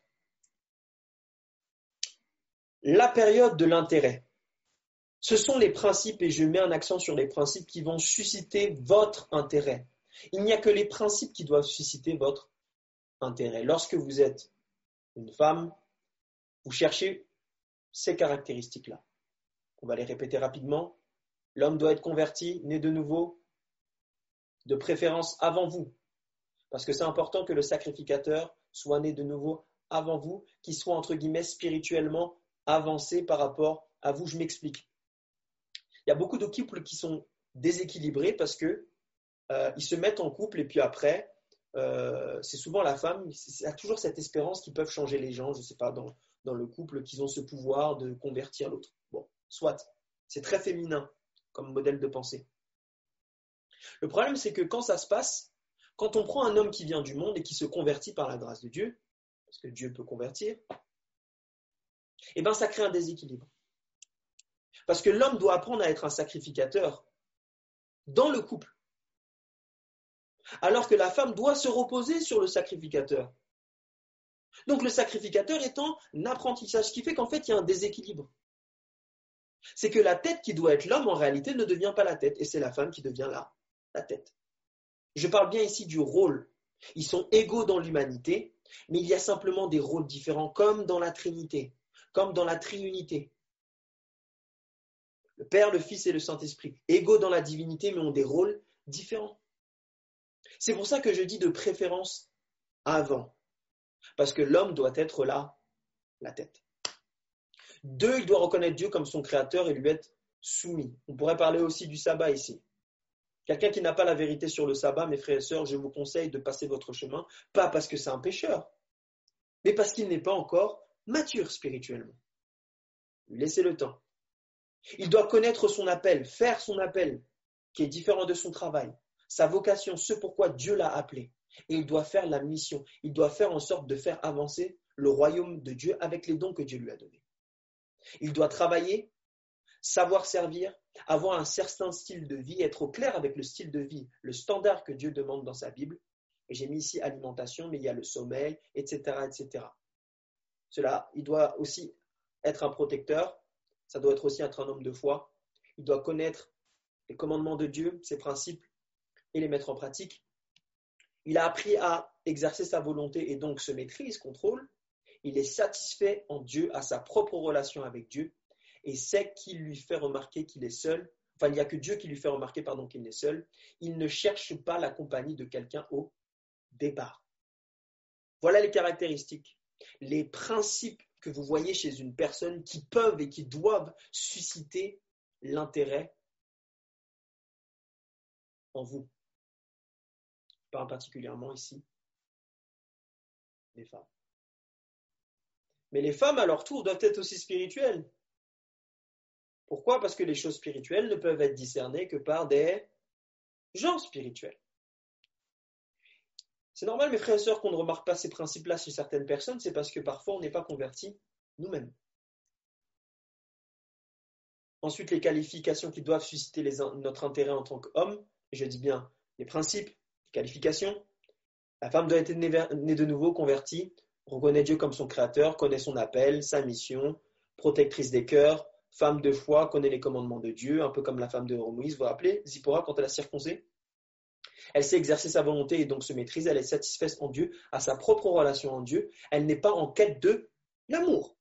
La période de l'intérêt. Ce sont les principes, et je mets un accent sur les principes qui vont susciter votre intérêt. Il n'y a que les principes qui doivent susciter votre intérêt. Lorsque vous êtes une femme, vous cherchez ces caractéristiques-là. On va les répéter rapidement. L'homme doit être converti, né de nouveau, de préférence avant vous. Parce que c'est important que le sacrificateur soit né de nouveau avant vous, qu'il soit entre guillemets spirituellement avancé par rapport à vous. Je m'explique. Il y a beaucoup de couples qui sont déséquilibrés parce que ils se mettent en couple et puis après, c'est souvent la femme, il y a toujours cette espérance qu'ils peuvent changer les gens, je ne sais pas, dans le couple, qu'ils ont ce pouvoir de convertir l'autre. Bon, soit, c'est très féminin comme modèle de pensée. Le problème, c'est que quand ça se passe, quand on prend un homme qui vient du monde et qui se convertit par la grâce de Dieu, parce que Dieu peut convertir, eh bien ça crée un déséquilibre. Parce que l'homme doit apprendre à être un sacrificateur dans le couple. Alors que la femme doit se reposer sur le sacrificateur. Donc le sacrificateur est en apprentissage, ce qui fait qu'en fait il y a un déséquilibre. C'est que la tête qui doit être l'homme, en réalité, ne devient pas la tête, et c'est la femme qui devient la tête. Je parle bien ici du rôle. Ils sont égaux dans l'humanité, mais il y a simplement des rôles différents, comme dans la Trinité, comme dans la triunité. Le Père, le Fils et le Saint-Esprit, égaux dans la divinité, mais ont des rôles différents. C'est pour ça que je dis de préférence avant, parce que l'homme doit être là, la tête. 2, il doit reconnaître Dieu comme son créateur et lui être soumis. On pourrait parler aussi du sabbat ici. Quelqu'un qui n'a pas la vérité sur le sabbat, mes frères et sœurs, je vous conseille de passer votre chemin, pas parce que c'est un pécheur, mais parce qu'il n'est pas encore mature spirituellement. Lui laisser le temps. Il doit connaître son appel, faire son appel, qui est différent de son travail, sa vocation, ce pourquoi Dieu l'a appelé. Et il doit faire la mission. Il doit faire en sorte de faire avancer le royaume de Dieu avec les dons que Dieu lui a donnés. Il doit travailler, savoir servir, avoir un certain style de vie, être au clair avec le style de vie, le standard que Dieu demande dans sa Bible. Et j'ai mis ici alimentation, mais il y a le sommeil, etc., etc. Cela, il doit aussi être un protecteur. Ça doit être aussi être un homme de foi. Il doit connaître les commandements de Dieu, ses principes, et les mettre en pratique. Il a appris à exercer sa volonté et donc se maîtrise, contrôle. Il est satisfait en Dieu, à sa propre relation avec Dieu, et sait qu'il lui fait remarquer qu'il est seul. Enfin, il n'y a que Dieu qui lui fait remarquer qu'il est seul. Il ne cherche pas la compagnie de quelqu'un au départ. Voilà les caractéristiques, les principes que vous voyez chez une personne qui peuvent et qui doivent susciter l'intérêt en vous. Pas particulièrement ici, les femmes. Mais les femmes, à leur tour, doivent être aussi spirituelles. Pourquoi ? Parce que les choses spirituelles ne peuvent être discernées que par des gens spirituels. C'est normal, mes frères et sœurs, qu'on ne remarque pas ces principes-là chez certaines personnes, c'est parce que parfois on n'est pas convertis nous-mêmes. Ensuite, les qualifications qui doivent susciter notre intérêt en tant qu'homme, et je dis bien les principes, les qualifications. La femme doit être née de nouveau, convertie, reconnaît Dieu comme son créateur, connaît son appel, sa mission, protectrice des cœurs, femme de foi, connaît les commandements de Dieu, un peu comme la femme de Moïse, vous vous rappelez, Zipporah, quand elle a circoncé. Elle sait exercer sa volonté et donc se maîtrise, elle est satisfaite en Dieu, à sa propre relation en Dieu, elle n'est pas en quête de l'amour.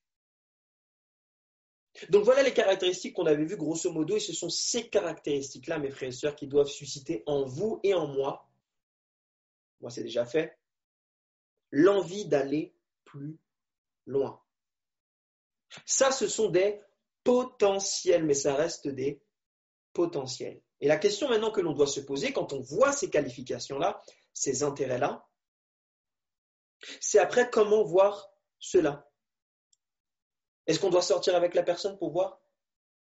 Donc voilà les caractéristiques qu'on avait vues grosso modo, et ce sont ces caractéristiques-là, mes frères et sœurs, qui doivent susciter en vous et en moi c'est déjà fait, l'envie d'aller plus loin. Ça, ce sont des potentiels, mais ça reste des potentiels. Et la question maintenant que l'on doit se poser, quand on voit ces qualifications-là, ces intérêts-là, c'est après comment voir cela. Est-ce qu'on doit sortir avec la personne pour voir cela ?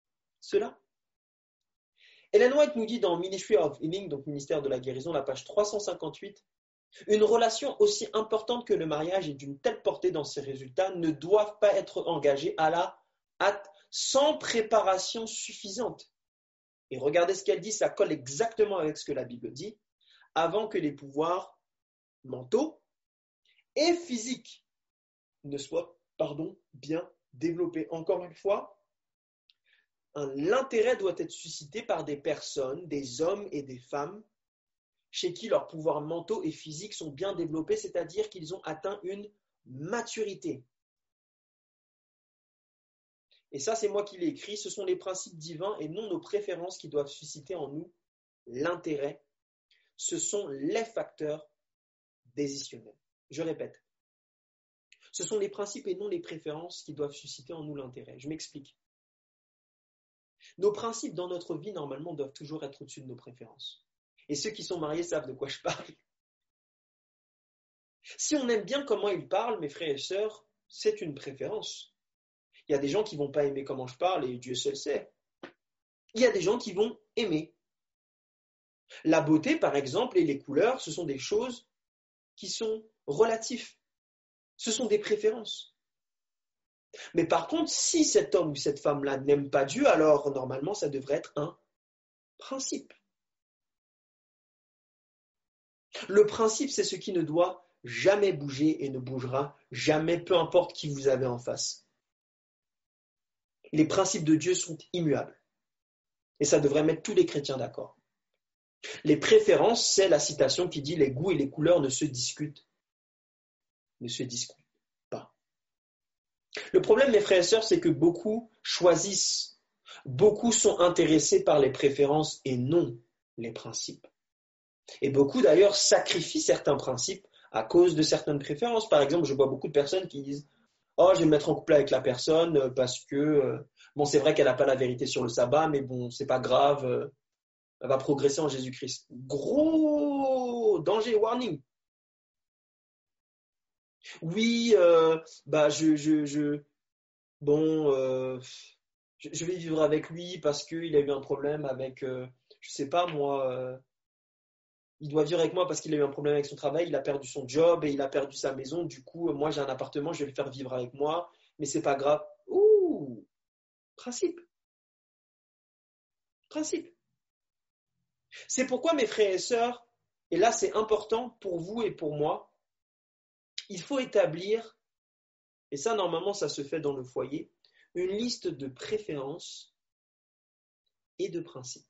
Ellen White nous dit dans Ministry of Healing, donc Ministère de la Guérison, la page 358, une relation aussi importante que le mariage et d'une telle portée dans ses résultats ne doivent pas être engagées à la hâte, sans préparation suffisante. Et regardez ce qu'elle dit, ça colle exactement avec ce que la Bible dit, avant que les pouvoirs mentaux et physiques ne soient, bien développés. Encore une fois, l'intérêt doit être suscité par des personnes, des hommes et des femmes, chez qui leurs pouvoirs mentaux et physiques sont bien développés, c'est-à-dire qu'ils ont atteint une maturité. Et ça, c'est moi qui l'ai écrit, ce sont les principes divins et non nos préférences qui doivent susciter en nous l'intérêt. Ce sont les facteurs décisionnels. Je répète, ce sont les principes et non les préférences qui doivent susciter en nous l'intérêt. Je m'explique. Nos principes dans notre vie, normalement, doivent toujours être au-dessus de nos préférences. Et ceux qui sont mariés savent de quoi je parle. Si on aime bien comment ils parlent, mes frères et sœurs, c'est une préférence. Il y a des gens qui ne vont pas aimer comment je parle et Dieu seul sait. Il y a des gens qui vont aimer. La beauté, par exemple, et les couleurs, ce sont des choses qui sont relatives. Ce sont des préférences. Mais par contre, si cet homme ou cette femme-là n'aime pas Dieu, alors normalement, ça devrait être un principe. Le principe, c'est ce qui ne doit jamais bouger et ne bougera jamais, peu importe qui vous avez en face. Les principes de Dieu sont immuables. Et ça devrait mettre tous les chrétiens d'accord. Les préférences, c'est la citation qui dit « Les goûts et les couleurs ne se discutent pas ». Le problème, mes frères et sœurs, c'est que beaucoup choisissent, beaucoup sont intéressés par les préférences et non les principes. Et beaucoup d'ailleurs sacrifient certains principes à cause de certaines préférences. Par exemple, je vois beaucoup de personnes qui disent « Oh, je vais me mettre en couple avec la personne parce que, c'est vrai qu'elle n'a pas la vérité sur le sabbat, mais bon, c'est pas grave, elle va progresser en Jésus-Christ. » Gros danger, warning. Oui, je vais vivre avec lui parce qu'il a eu un problème avec, je sais pas moi, il doit vivre avec moi parce qu'il a eu un problème avec son travail, il a perdu son job et il a perdu sa maison. Du coup, moi j'ai un appartement, je vais le faire vivre avec moi, mais c'est pas grave. Ouh, principe, principe. C'est pourquoi mes frères et sœurs, et là c'est important pour vous et pour moi, il faut établir, et ça normalement ça se fait dans le foyer, une liste de préférences et de principes.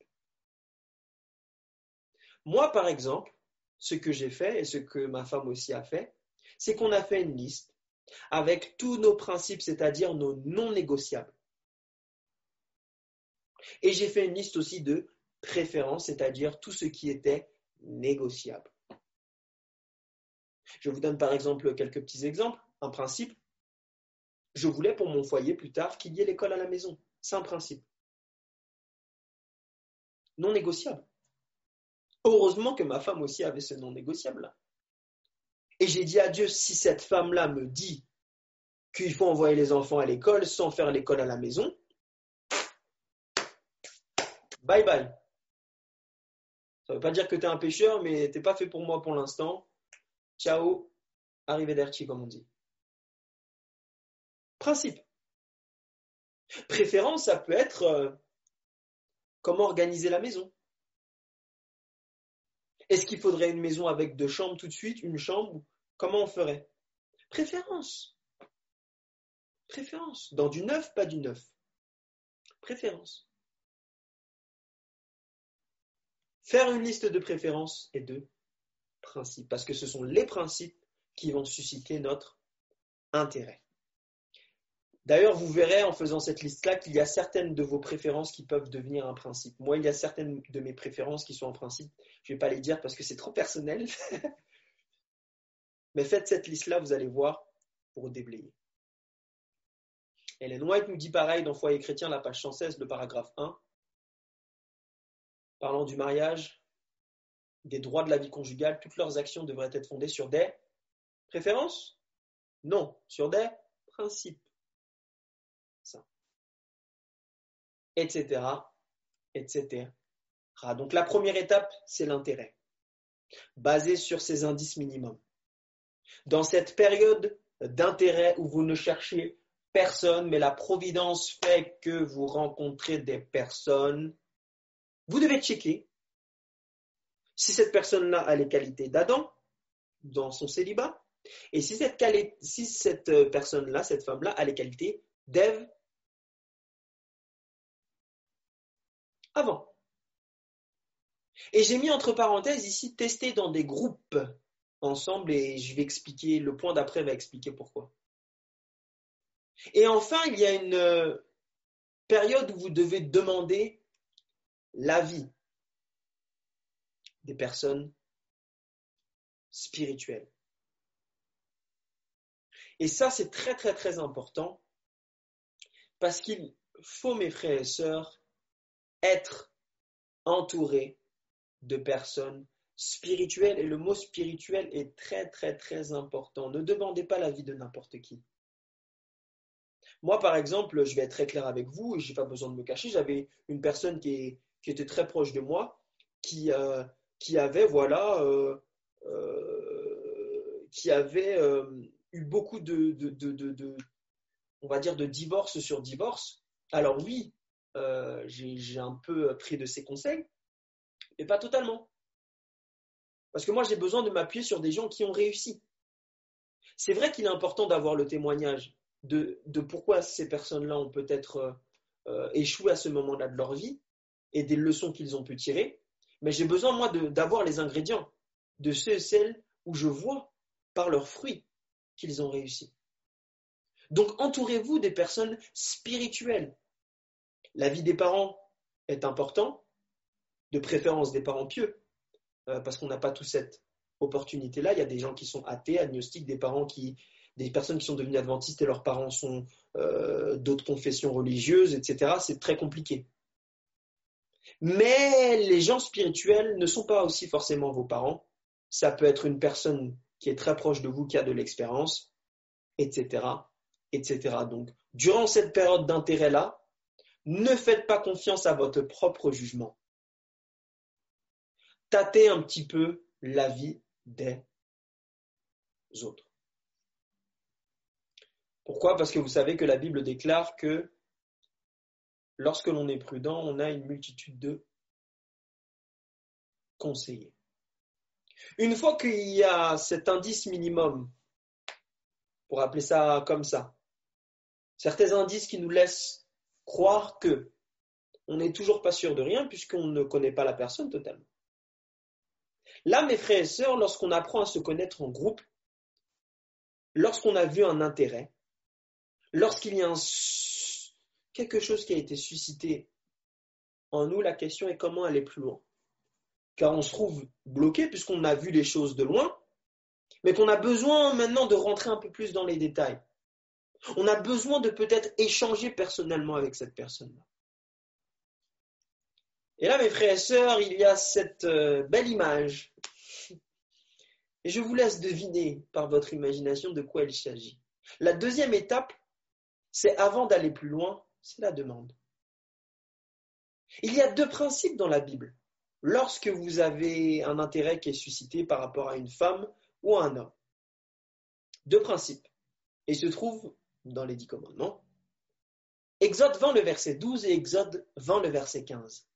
Moi par exemple, ce que j'ai fait et ce que ma femme aussi a fait, c'est qu'on a fait une liste avec tous nos principes, c'est-à-dire nos non négociables. Et j'ai fait une liste aussi de préférences, c'est-à-dire tout ce qui était négociable. Je vous donne par exemple quelques petits exemples. Un principe, je voulais pour mon foyer plus tard qu'il y ait l'école à la maison. C'est un principe. Non négociable. Heureusement que ma femme aussi avait ce non négociable-là. Et j'ai dit à Dieu, si cette femme-là me dit qu'il faut envoyer les enfants à l'école sans faire l'école à la maison, bye bye. Ça ne veut pas dire que tu es un pécheur, mais tu n'es pas fait pour moi pour l'instant. Ciao, arrivederci comme on dit. Principe. Préférence, ça peut être comment organiser la maison. Est-ce qu'il faudrait une maison avec 2 chambres tout de suite, une chambre? Comment on ferait? Préférence. Préférence. Dans du neuf, pas du neuf. Préférence. Faire une liste de préférences et de principes, parce que ce sont les principes qui vont susciter notre intérêt. D'ailleurs, vous verrez en faisant cette liste-là qu'il y a certaines de vos préférences qui peuvent devenir un principe. Moi, il y a certaines de mes préférences qui sont un principe. Je ne vais pas les dire parce que c'est trop personnel. Mais faites cette liste-là, vous allez voir, pour déblayer. Ellen White nous dit pareil dans Foyer chrétien, la page 116, le paragraphe 1, parlant du mariage, des droits de la vie conjugale, toutes leurs actions devraient être fondées sur des préférences? Non, sur des principes. Ça. Etc. Etc. Donc la première étape, c'est l'intérêt, basé sur ces indices minimums. Dans cette période d'intérêt où vous ne cherchez personne, mais la providence fait que vous rencontrez des personnes, vous devez checker si cette personne-là a les qualités d'Adam dans son célibat, et si cette personne-là, cette femme-là, a les qualités d'Ève avant. Et j'ai mis entre parenthèses ici, tester dans des groupes ensemble, et je vais expliquer, le point d'après va expliquer pourquoi. Et enfin, il y a une période où vous devez demander l'avis des personnes spirituelles. Et ça, c'est très, très, très important parce qu'il faut, mes frères et sœurs, être entouré de personnes spirituelles. Et le mot spirituel est très, très, très important. Ne demandez pas l'avis de n'importe qui. Moi, par exemple, je vais être très clair avec vous, et je n'ai pas besoin de me cacher, j'avais une personne qui était très proche de moi, qui avait, eu beaucoup on va dire, de divorce sur divorce. Alors oui, j'ai un peu pris de ses conseils, mais pas totalement. Parce que moi, j'ai besoin de m'appuyer sur des gens qui ont réussi. C'est vrai qu'il est important d'avoir le témoignage de pourquoi ces personnes-là ont peut-être échoué à ce moment-là de leur vie et des leçons qu'ils ont pu tirer. Mais j'ai besoin, moi, d'avoir les ingrédients de ceux et celles où je vois par leurs fruits qu'ils ont réussi. Donc, entourez-vous des personnes spirituelles. La vie des parents est importante, de préférence des parents pieux, parce qu'on n'a pas toute cette opportunité-là. Il y a des gens qui sont athées, agnostiques, des personnes qui sont devenues adventistes et leurs parents sont d'autres confessions religieuses, etc. C'est très compliqué. Mais les gens spirituels ne sont pas aussi forcément vos parents. Ça peut être une personne qui est très proche de vous, qui a de l'expérience, etc., etc. Donc, durant cette période d'intérêt-là, ne faites pas confiance à votre propre jugement. Tâtez un petit peu l'avis des autres. Pourquoi? Parce que vous savez que la Bible déclare que lorsque l'on est prudent, on a une multitude de conseillers. Une fois qu'il y a cet indice minimum, pour appeler ça comme ça, certains indices qui nous laissent croire que on n'est toujours pas sûr de rien puisqu'on ne connaît pas la personne totalement. Là, mes frères et sœurs, lorsqu'on apprend à se connaître en groupe, lorsqu'on a vu un intérêt, lorsqu'il y a quelque chose qui a été suscité en nous, la question est comment aller plus loin. Car on se trouve bloqué puisqu'on a vu les choses de loin, mais qu'on a besoin maintenant de rentrer un peu plus dans les détails. On a besoin de peut-être échanger personnellement avec cette personne-là. Et là, mes frères et sœurs, il y a cette belle image. Et je vous laisse deviner par votre imagination de quoi il s'agit. La deuxième étape, c'est avant d'aller plus loin, c'est la demande. Il y a deux principes dans la Bible. Lorsque vous avez un intérêt qui est suscité par rapport à une femme ou à un homme. Deux principes. Et ils se trouvent dans les 10 commandements. Exode 20, le verset 12 et Exode 20, le verset 15.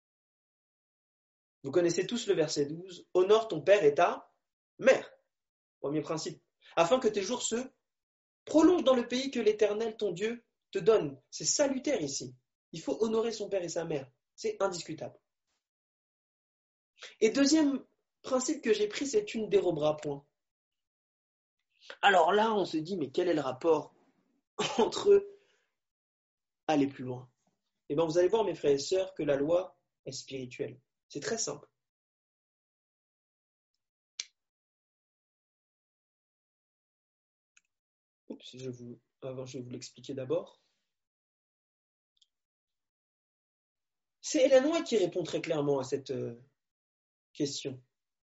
Vous connaissez tous le verset 12. Honore ton père et ta mère. Premier principe. Afin que tes jours se prolongent dans le pays que l'Éternel, ton Dieu, te donne. C'est salutaire ici. Il faut honorer son père et sa mère. C'est indiscutable. Et deuxième principe que j'ai pris, c'est tu ne déroberas point. Alors là, on se dit, mais quel est le rapport entre aller plus loin? Eh bien, vous allez voir, mes frères et sœurs, que la loi est spirituelle. C'est très simple. Je vais vous l'expliquer d'abord. C'est Ellen White qui répond très clairement à cette question.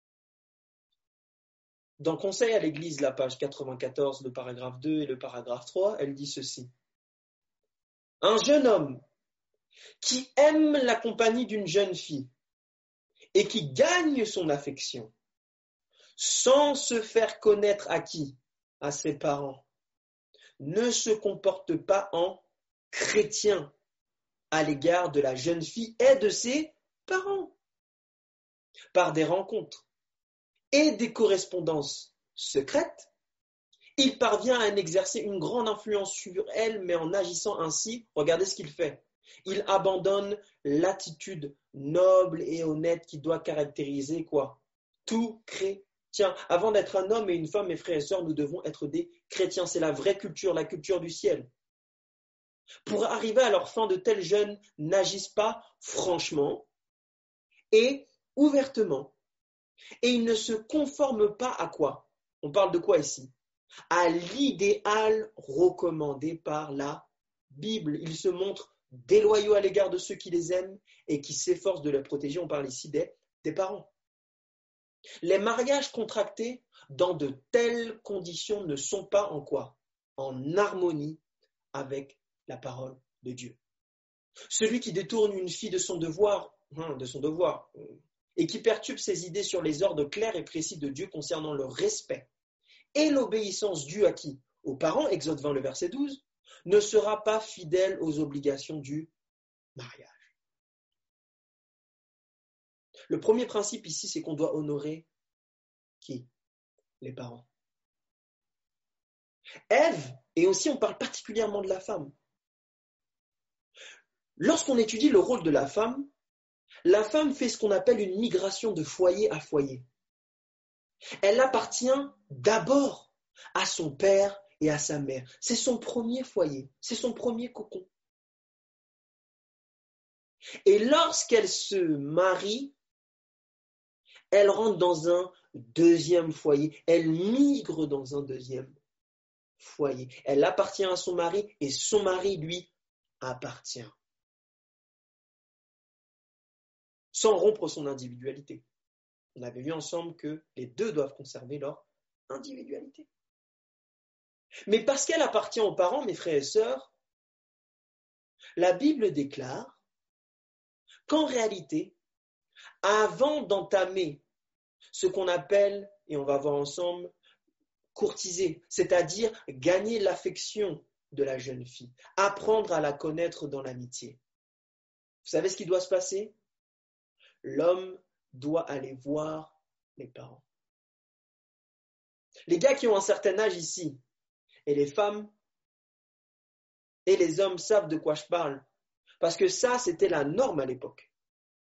Dans Conseil à l'Église, la page 94, le paragraphe 2 et le paragraphe 3, elle dit ceci. Un jeune homme qui aime la compagnie d'une jeune fille et qui gagne son affection sans se faire connaître à qui? À ses parents, ne se comporte pas en chrétien à l'égard de la jeune fille et de ses parents. Par des rencontres et des correspondances secrètes, il parvient à en exercer une grande influence sur elle, mais en agissant ainsi, regardez ce qu'il fait. Il abandonne l'attitude noble et honnête qui doit caractériser quoi? Tout chrétien. Avant d'être un homme et une femme, mes frères et sœurs, nous devons être des chrétiens. C'est la vraie culture, la culture du ciel. Pour arriver à leur fin, de tels jeunes n'agissent pas franchement et ouvertement. Et ils ne se conforment pas à quoi? On parle de quoi ici? À l'idéal recommandé par la Bible. Ils se montrent déloyaux à l'égard de ceux qui les aiment et qui s'efforcent de les protéger. On parle ici des parents. Les mariages contractés dans de telles conditions ne sont pas en quoi? En harmonie avec la parole de Dieu. Celui qui détourne une fille de son devoir, et qui perturbe ses idées sur les ordres clairs et précis de Dieu concernant le respect et l'obéissance due à qui? Aux parents, Exode 20, le verset 12, ne sera pas fidèle aux obligations du mariage. Le premier principe ici, c'est qu'on doit honorer qui? Les parents. Ève, et aussi on parle particulièrement de la femme. Lorsqu'on étudie le rôle de la femme fait ce qu'on appelle une migration de foyer à foyer. Elle appartient d'abord à son père et à sa mère. C'est son premier foyer, c'est son premier cocon. Et lorsqu'elle se marie, elle rentre dans un deuxième foyer, elle migre dans un deuxième foyer. Elle appartient à son mari et son mari lui appartient. Sans rompre son individualité. On avait vu ensemble que les deux doivent conserver leur individualité. Mais parce qu'elle appartient aux parents, mes frères et sœurs, la Bible déclare qu'en réalité, avant d'entamer ce qu'on appelle, et on va voir ensemble, courtiser, c'est-à-dire gagner l'affection de la jeune fille, apprendre à la connaître dans l'amitié. Vous savez ce qui doit se passer? L'homme doit aller voir les parents. Les gars qui ont un certain âge ici, et les femmes et les hommes savent de quoi je parle, parce que ça, c'était la norme à l'époque.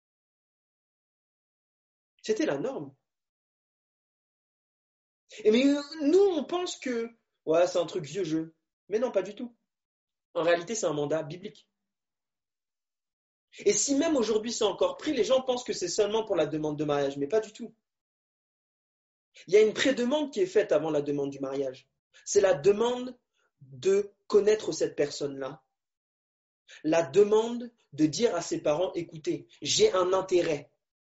C'était la norme. Et mais nous, on pense que ouais, c'est un truc vieux jeu. Mais non, pas du tout. En réalité, c'est un mandat biblique. Et si même aujourd'hui c'est encore pris, les gens pensent que c'est seulement pour la demande de mariage, mais pas du tout. Il y a une pré-demande qui est faite avant la demande du mariage. C'est la demande de connaître cette personne-là. La demande de dire à ses parents, écoutez, j'ai un intérêt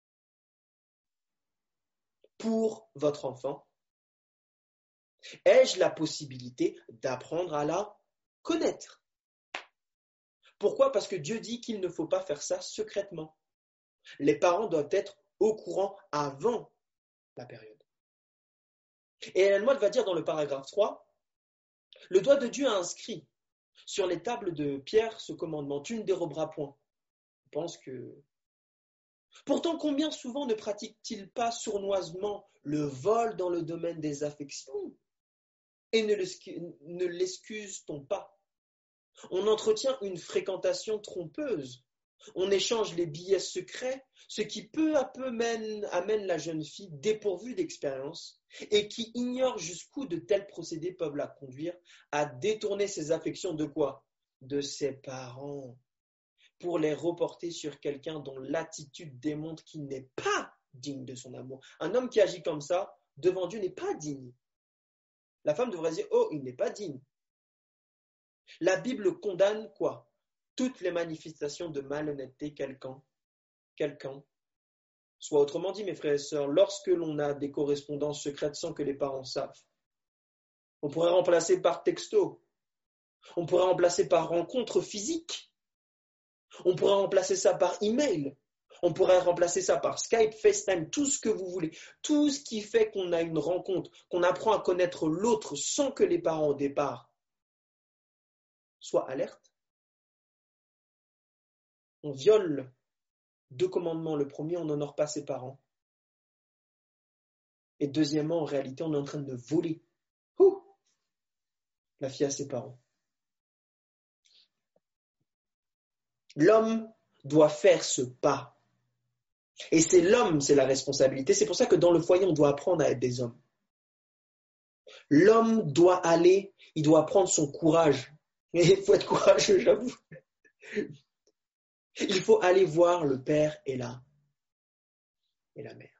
pour votre enfant. Ai-je la possibilité d'apprendre à la connaître? Pourquoi? Parce que Dieu dit qu'il ne faut pas faire ça secrètement. Les parents doivent être au courant avant la période. Et Ellen White va dire dans le paragraphe 3, le doigt de Dieu a inscrit sur les tables de pierre ce commandement, tu ne déroberas point. Je pense que... Pourtant, combien souvent ne pratique-t-il pas sournoisement le vol dans le domaine des affections? Et ne l'excuse-t-on pas? On entretient une fréquentation trompeuse. On échange les billets secrets, ce qui peu à peu amène la jeune fille dépourvue d'expérience et qui ignore jusqu'où de tels procédés peuvent la conduire à détourner ses affections de quoi? De ses parents, pour les reporter sur quelqu'un dont l'attitude démontre qu'il n'est pas digne de son amour. Un homme qui agit comme ça, devant Dieu, n'est pas digne. La femme devrait dire, oh, il n'est pas digne. La Bible condamne quoi? Toutes les manifestations de malhonnêteté quelqu'un. Soit autrement dit, mes frères et sœurs, lorsque l'on a des correspondances secrètes sans que les parents savent, on pourrait remplacer par texto, on pourrait remplacer par rencontre physique, on pourrait remplacer ça par email, on pourrait remplacer ça par Skype, FaceTime, tout ce que vous voulez, tout ce qui fait qu'on a une rencontre, qu'on apprend à connaître l'autre sans que les parents au départ soient alertes. On viole 2 commandements. Le premier, on n'honore pas ses parents. Et deuxièmement, en réalité, on est en train de voler la fille à ses parents. L'homme doit faire ce pas. Et c'est l'homme, c'est la responsabilité. C'est pour ça que dans le foyer, on doit apprendre à être des hommes. L'homme doit aller, il doit prendre son courage. Et il faut être courageux, j'avoue. Il faut aller voir le père et la mère.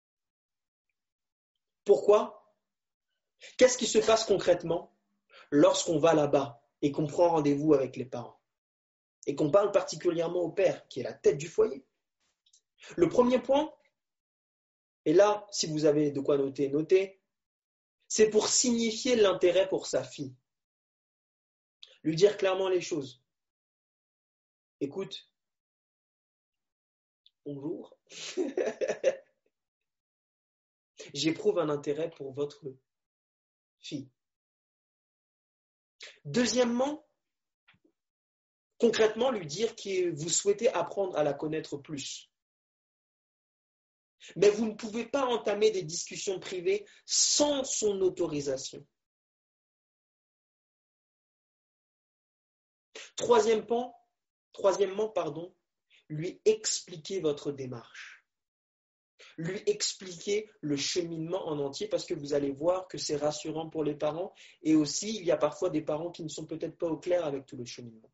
Pourquoi? Qu'est-ce qui se passe concrètement lorsqu'on va là-bas et qu'on prend rendez-vous avec les parents? Et qu'on parle particulièrement au père, qui est la tête du foyer. Le premier point, et là, si vous avez de quoi noter, notez, c'est pour signifier l'intérêt pour sa fille. Lui dire clairement les choses. Écoute, bonjour, j'éprouve un intérêt pour votre fille. Deuxièmement, concrètement, lui dire que vous souhaitez apprendre à la connaître plus. Mais vous ne pouvez pas entamer des discussions privées sans son autorisation. Troisièmement, lui expliquer votre démarche. Lui expliquer le cheminement en entier parce que vous allez voir que c'est rassurant pour les parents et aussi il y a parfois des parents qui ne sont peut-être pas au clair avec tout le cheminement.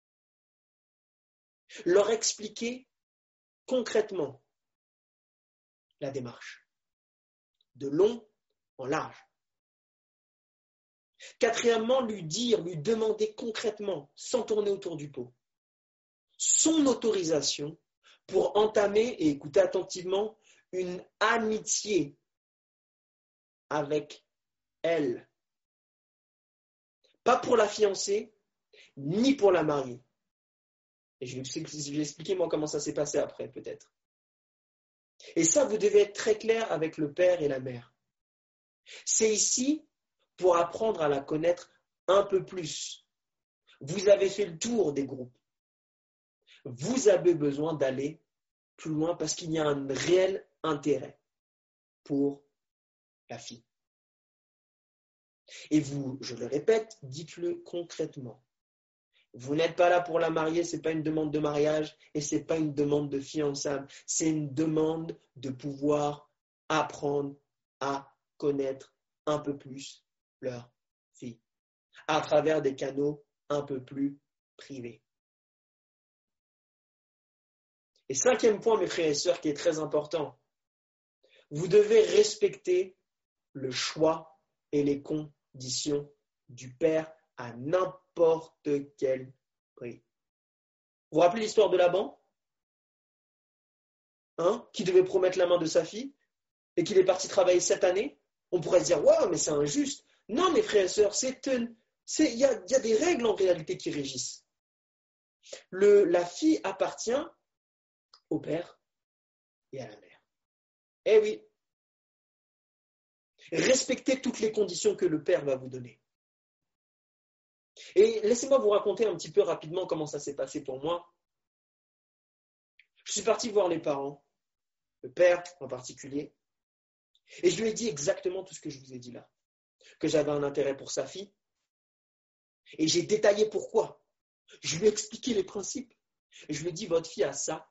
Leur expliquer concrètement la démarche, de long en large. Quatrièmement, lui demander concrètement, sans tourner autour du pot, son autorisation pour entamer et écouter attentivement une amitié avec elle. Pas pour la fiancée, ni pour la mariée. Et je vais expliquer moi comment ça s'est passé après, peut-être. Et ça, vous devez être très clair avec le père et la mère. C'est ici pour apprendre à la connaître un peu plus. Vous avez fait le tour des groupes. Vous avez besoin d'aller plus loin parce qu'il y a un réel intérêt pour la fille. Et vous, je le répète, dites-le concrètement. Vous n'êtes pas là pour la marier, ce n'est pas une demande de mariage et ce n'est pas une demande de fiançailles. C'est une demande de pouvoir apprendre à connaître un peu plus leur fille à travers des canaux un peu plus privés. Et 5e point, mes frères et sœurs, qui est très important, vous devez respecter le choix et les conditions du père à n'importe quel prix. Vous vous rappelez l'histoire de Laban, qui devait promettre la main de sa fille et qu'il est parti travailler 7 années? On pourrait se dire, waouh, mais c'est injuste. Non, mes frères et sœurs, il y a des règles en réalité qui régissent. La fille appartient au père et à la mère. Eh oui. Respectez toutes les conditions que le père va vous donner. Et laissez-moi vous raconter un petit peu rapidement comment ça s'est passé pour moi. Je suis parti voir les parents, le père en particulier, et je lui ai dit exactement tout ce que je vous ai dit là. Que j'avais un intérêt pour sa fille, et j'ai détaillé pourquoi. Je lui ai expliqué les principes. Et je lui ai dit, votre fille a ça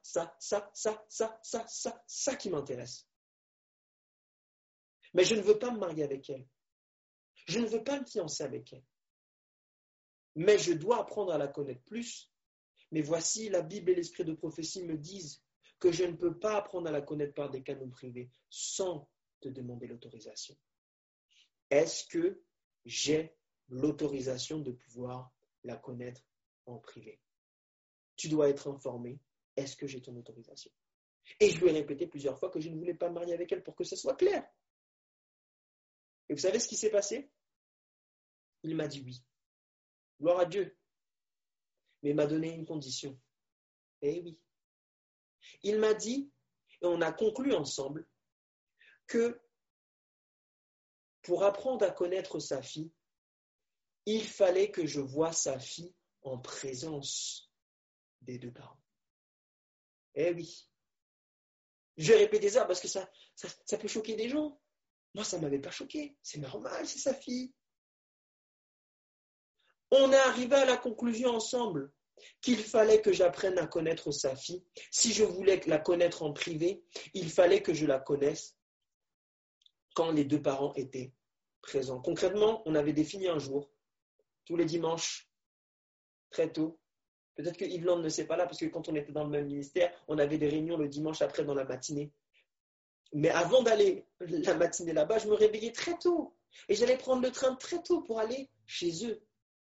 qui m'intéresse. Mais je ne veux pas me marier avec elle. Je ne veux pas me fiancer avec elle. Mais je dois apprendre à la connaître plus. Mais voici, la Bible et l'esprit de prophétie me disent que je ne peux pas apprendre à la connaître par des canaux privés sans te demander l'autorisation. Est-ce que j'ai l'autorisation de pouvoir la connaître en privé? Tu dois être informé. Est-ce que j'ai ton autorisation? Et je lui ai répété plusieurs fois que je ne voulais pas me marier avec elle pour que ce soit clair. Et vous savez ce qui s'est passé? Il m'a dit oui. Gloire à Dieu. Mais il m'a donné une condition. Eh oui. Il m'a dit, et on a conclu ensemble, que pour apprendre à connaître sa fille, il fallait que je voie sa fille en présence des deux parents. Eh oui. Je vais répéter ça parce que ça peut choquer des gens. Moi, ça ne m'avait pas choqué. C'est normal, c'est sa fille. On est arrivé à la conclusion ensemble qu'il fallait que j'apprenne à connaître sa fille. Si je voulais la connaître en privé, il fallait que je la connaisse quand les deux parents étaient présents. Concrètement, on avait défini un jour, tous les dimanches, très tôt. Peut-être que Yveland ne sait pas là, parce que quand on était dans le même ministère, on avait des réunions le dimanche après dans la matinée. Mais avant d'aller la matinée là-bas, je me réveillais très tôt. Et j'allais prendre le train très tôt pour aller chez eux.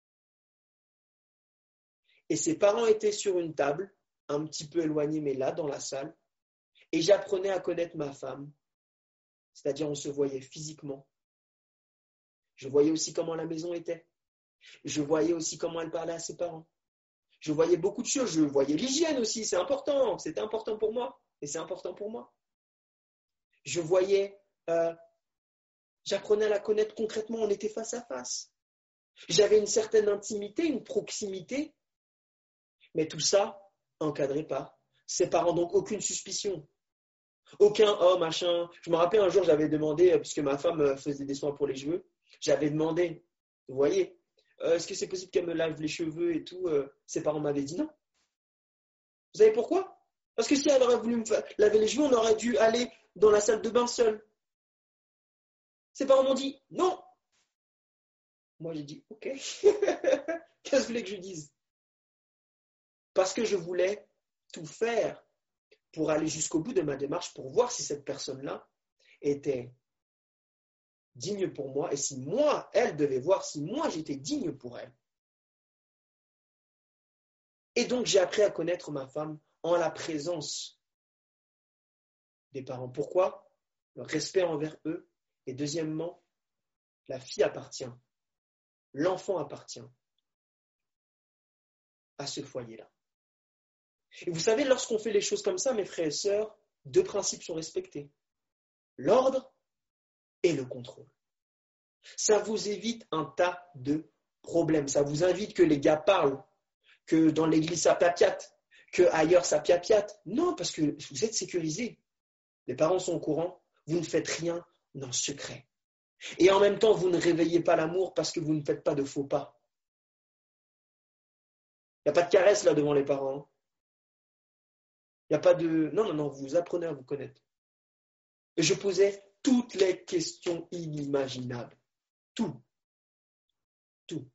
Et ses parents étaient sur une table, un petit peu éloignés, mais là, dans la salle. Et j'apprenais à connaître ma femme. C'est-à-dire, on se voyait physiquement. Je voyais aussi comment la maison était. Je voyais aussi comment elle parlait à ses parents. Je voyais beaucoup de choses. Je voyais l'hygiène aussi, c'est important. C'était important pour moi. Et c'est important pour moi. Je voyais, j'apprenais à la connaître concrètement. On était face à face. J'avais une certaine intimité, une proximité. Mais tout ça, encadré par ses parents. Donc, aucune suspicion. Aucun « oh, machin ». Je me rappelle un jour, j'avais demandé, puisque ma femme faisait des soins pour les cheveux, j'avais demandé, vous voyez, est-ce que c'est possible qu'elle me lave les cheveux et tout? Ses parents m'avaient dit non. Vous savez pourquoi? Parce que si elle aurait voulu me laver les cheveux, on aurait dû aller dans la salle de bain seul. Ses parents m'ont dit non. Moi, j'ai dit ok. Qu'est-ce que vous voulez que je dise? Parce que je voulais tout faire pour aller jusqu'au bout de ma démarche, pour voir si cette personne-là était digne pour moi et si moi, elle devait voir si moi, j'étais digne pour elle. Et donc, j'ai appris à connaître ma femme en la présence des parents. Pourquoi? Le respect envers eux. Et deuxièmement, La fille appartient. L'enfant appartient à ce foyer-là. Et vous savez, lorsqu'on fait les choses comme ça, mes frères et sœurs, deux principes sont respectés. L'ordre et le contrôle. Ça vous évite un tas de problèmes. Ça vous invite que les gars parlent, que dans l'église ça piapiate, que ailleurs ça piapiate. Non, parce que vous êtes sécurisés. Les parents sont au courant, vous ne faites rien en secret. Et en même temps, vous ne réveillez pas l'amour parce que vous ne faites pas de faux pas. Il n'y a pas de caresse là devant les parents. Il n'y a pas de... Non, vous apprenez à vous connaître. Et je posais toutes les questions inimaginables. Tout. Donc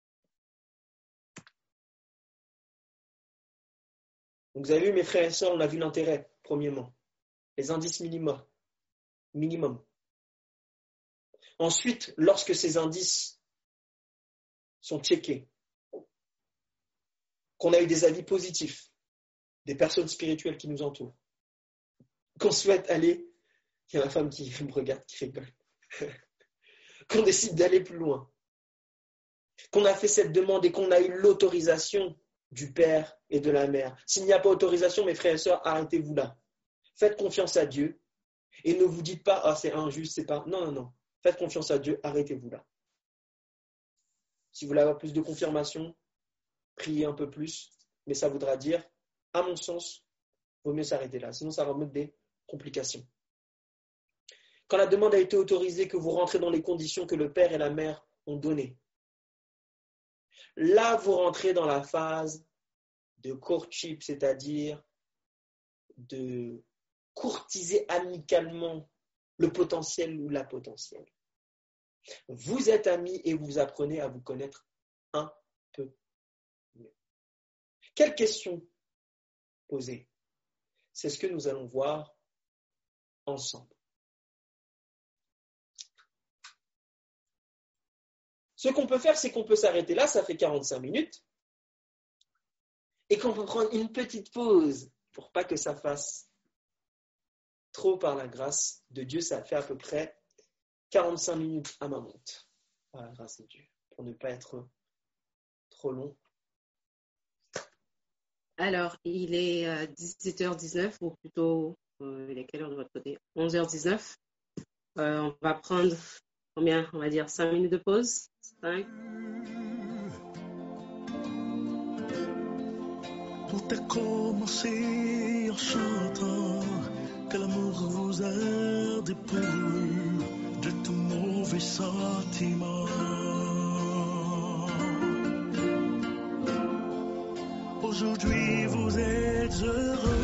vous avez vu, mes frères et sœurs, on a vu l'intérêt, premièrement. Les indices minimum. Ensuite, lorsque ces indices sont checkés, qu'on a eu des avis positifs, des personnes spirituelles qui nous entourent, qu'on souhaite aller, il y a ma femme qui me regarde, qui rigole, qu'on décide d'aller plus loin, qu'on a fait cette demande et qu'on a eu l'autorisation du père et de la mère. S'il n'y a pas autorisation, mes frères et sœurs, arrêtez-vous là. Faites confiance à Dieu et ne vous dites pas « Ah, c'est injuste, c'est pas… » Non. Faites confiance à Dieu, arrêtez-vous là. Si vous voulez avoir plus de confirmation, priez un peu plus, mais ça voudra dire, à mon sens, il vaut mieux s'arrêter là, sinon ça va mettre des complications. Quand la demande a été autorisée, que vous rentrez dans les conditions que le père et la mère ont données, là vous rentrez dans la phase de courtship, c'est-à-dire de courtiser amicalement le potentiel ou la potentielle. Vous êtes amis et vous apprenez à vous connaître un peu mieux. Quelle question poser? C'est ce que nous allons voir ensemble. Ce qu'on peut faire, c'est qu'on peut s'arrêter là, ça fait 45 minutes, et qu'on peut prendre une petite pause pour pas que ça fasse trop par la grâce de Dieu. Ça fait à peu près 45 minutes à ma montre, par la grâce de Dieu, pour ne pas être trop long. Alors, il est 17h19, ou plutôt, il est quelle heure de votre côté? 11h19. On va prendre, combien? On va dire 5 minutes de pause. 5. Tout a commencé en chantant que l'amour vous a dépouillé de tout mauvais sentiment. Aujourd'hui vous êtes heureux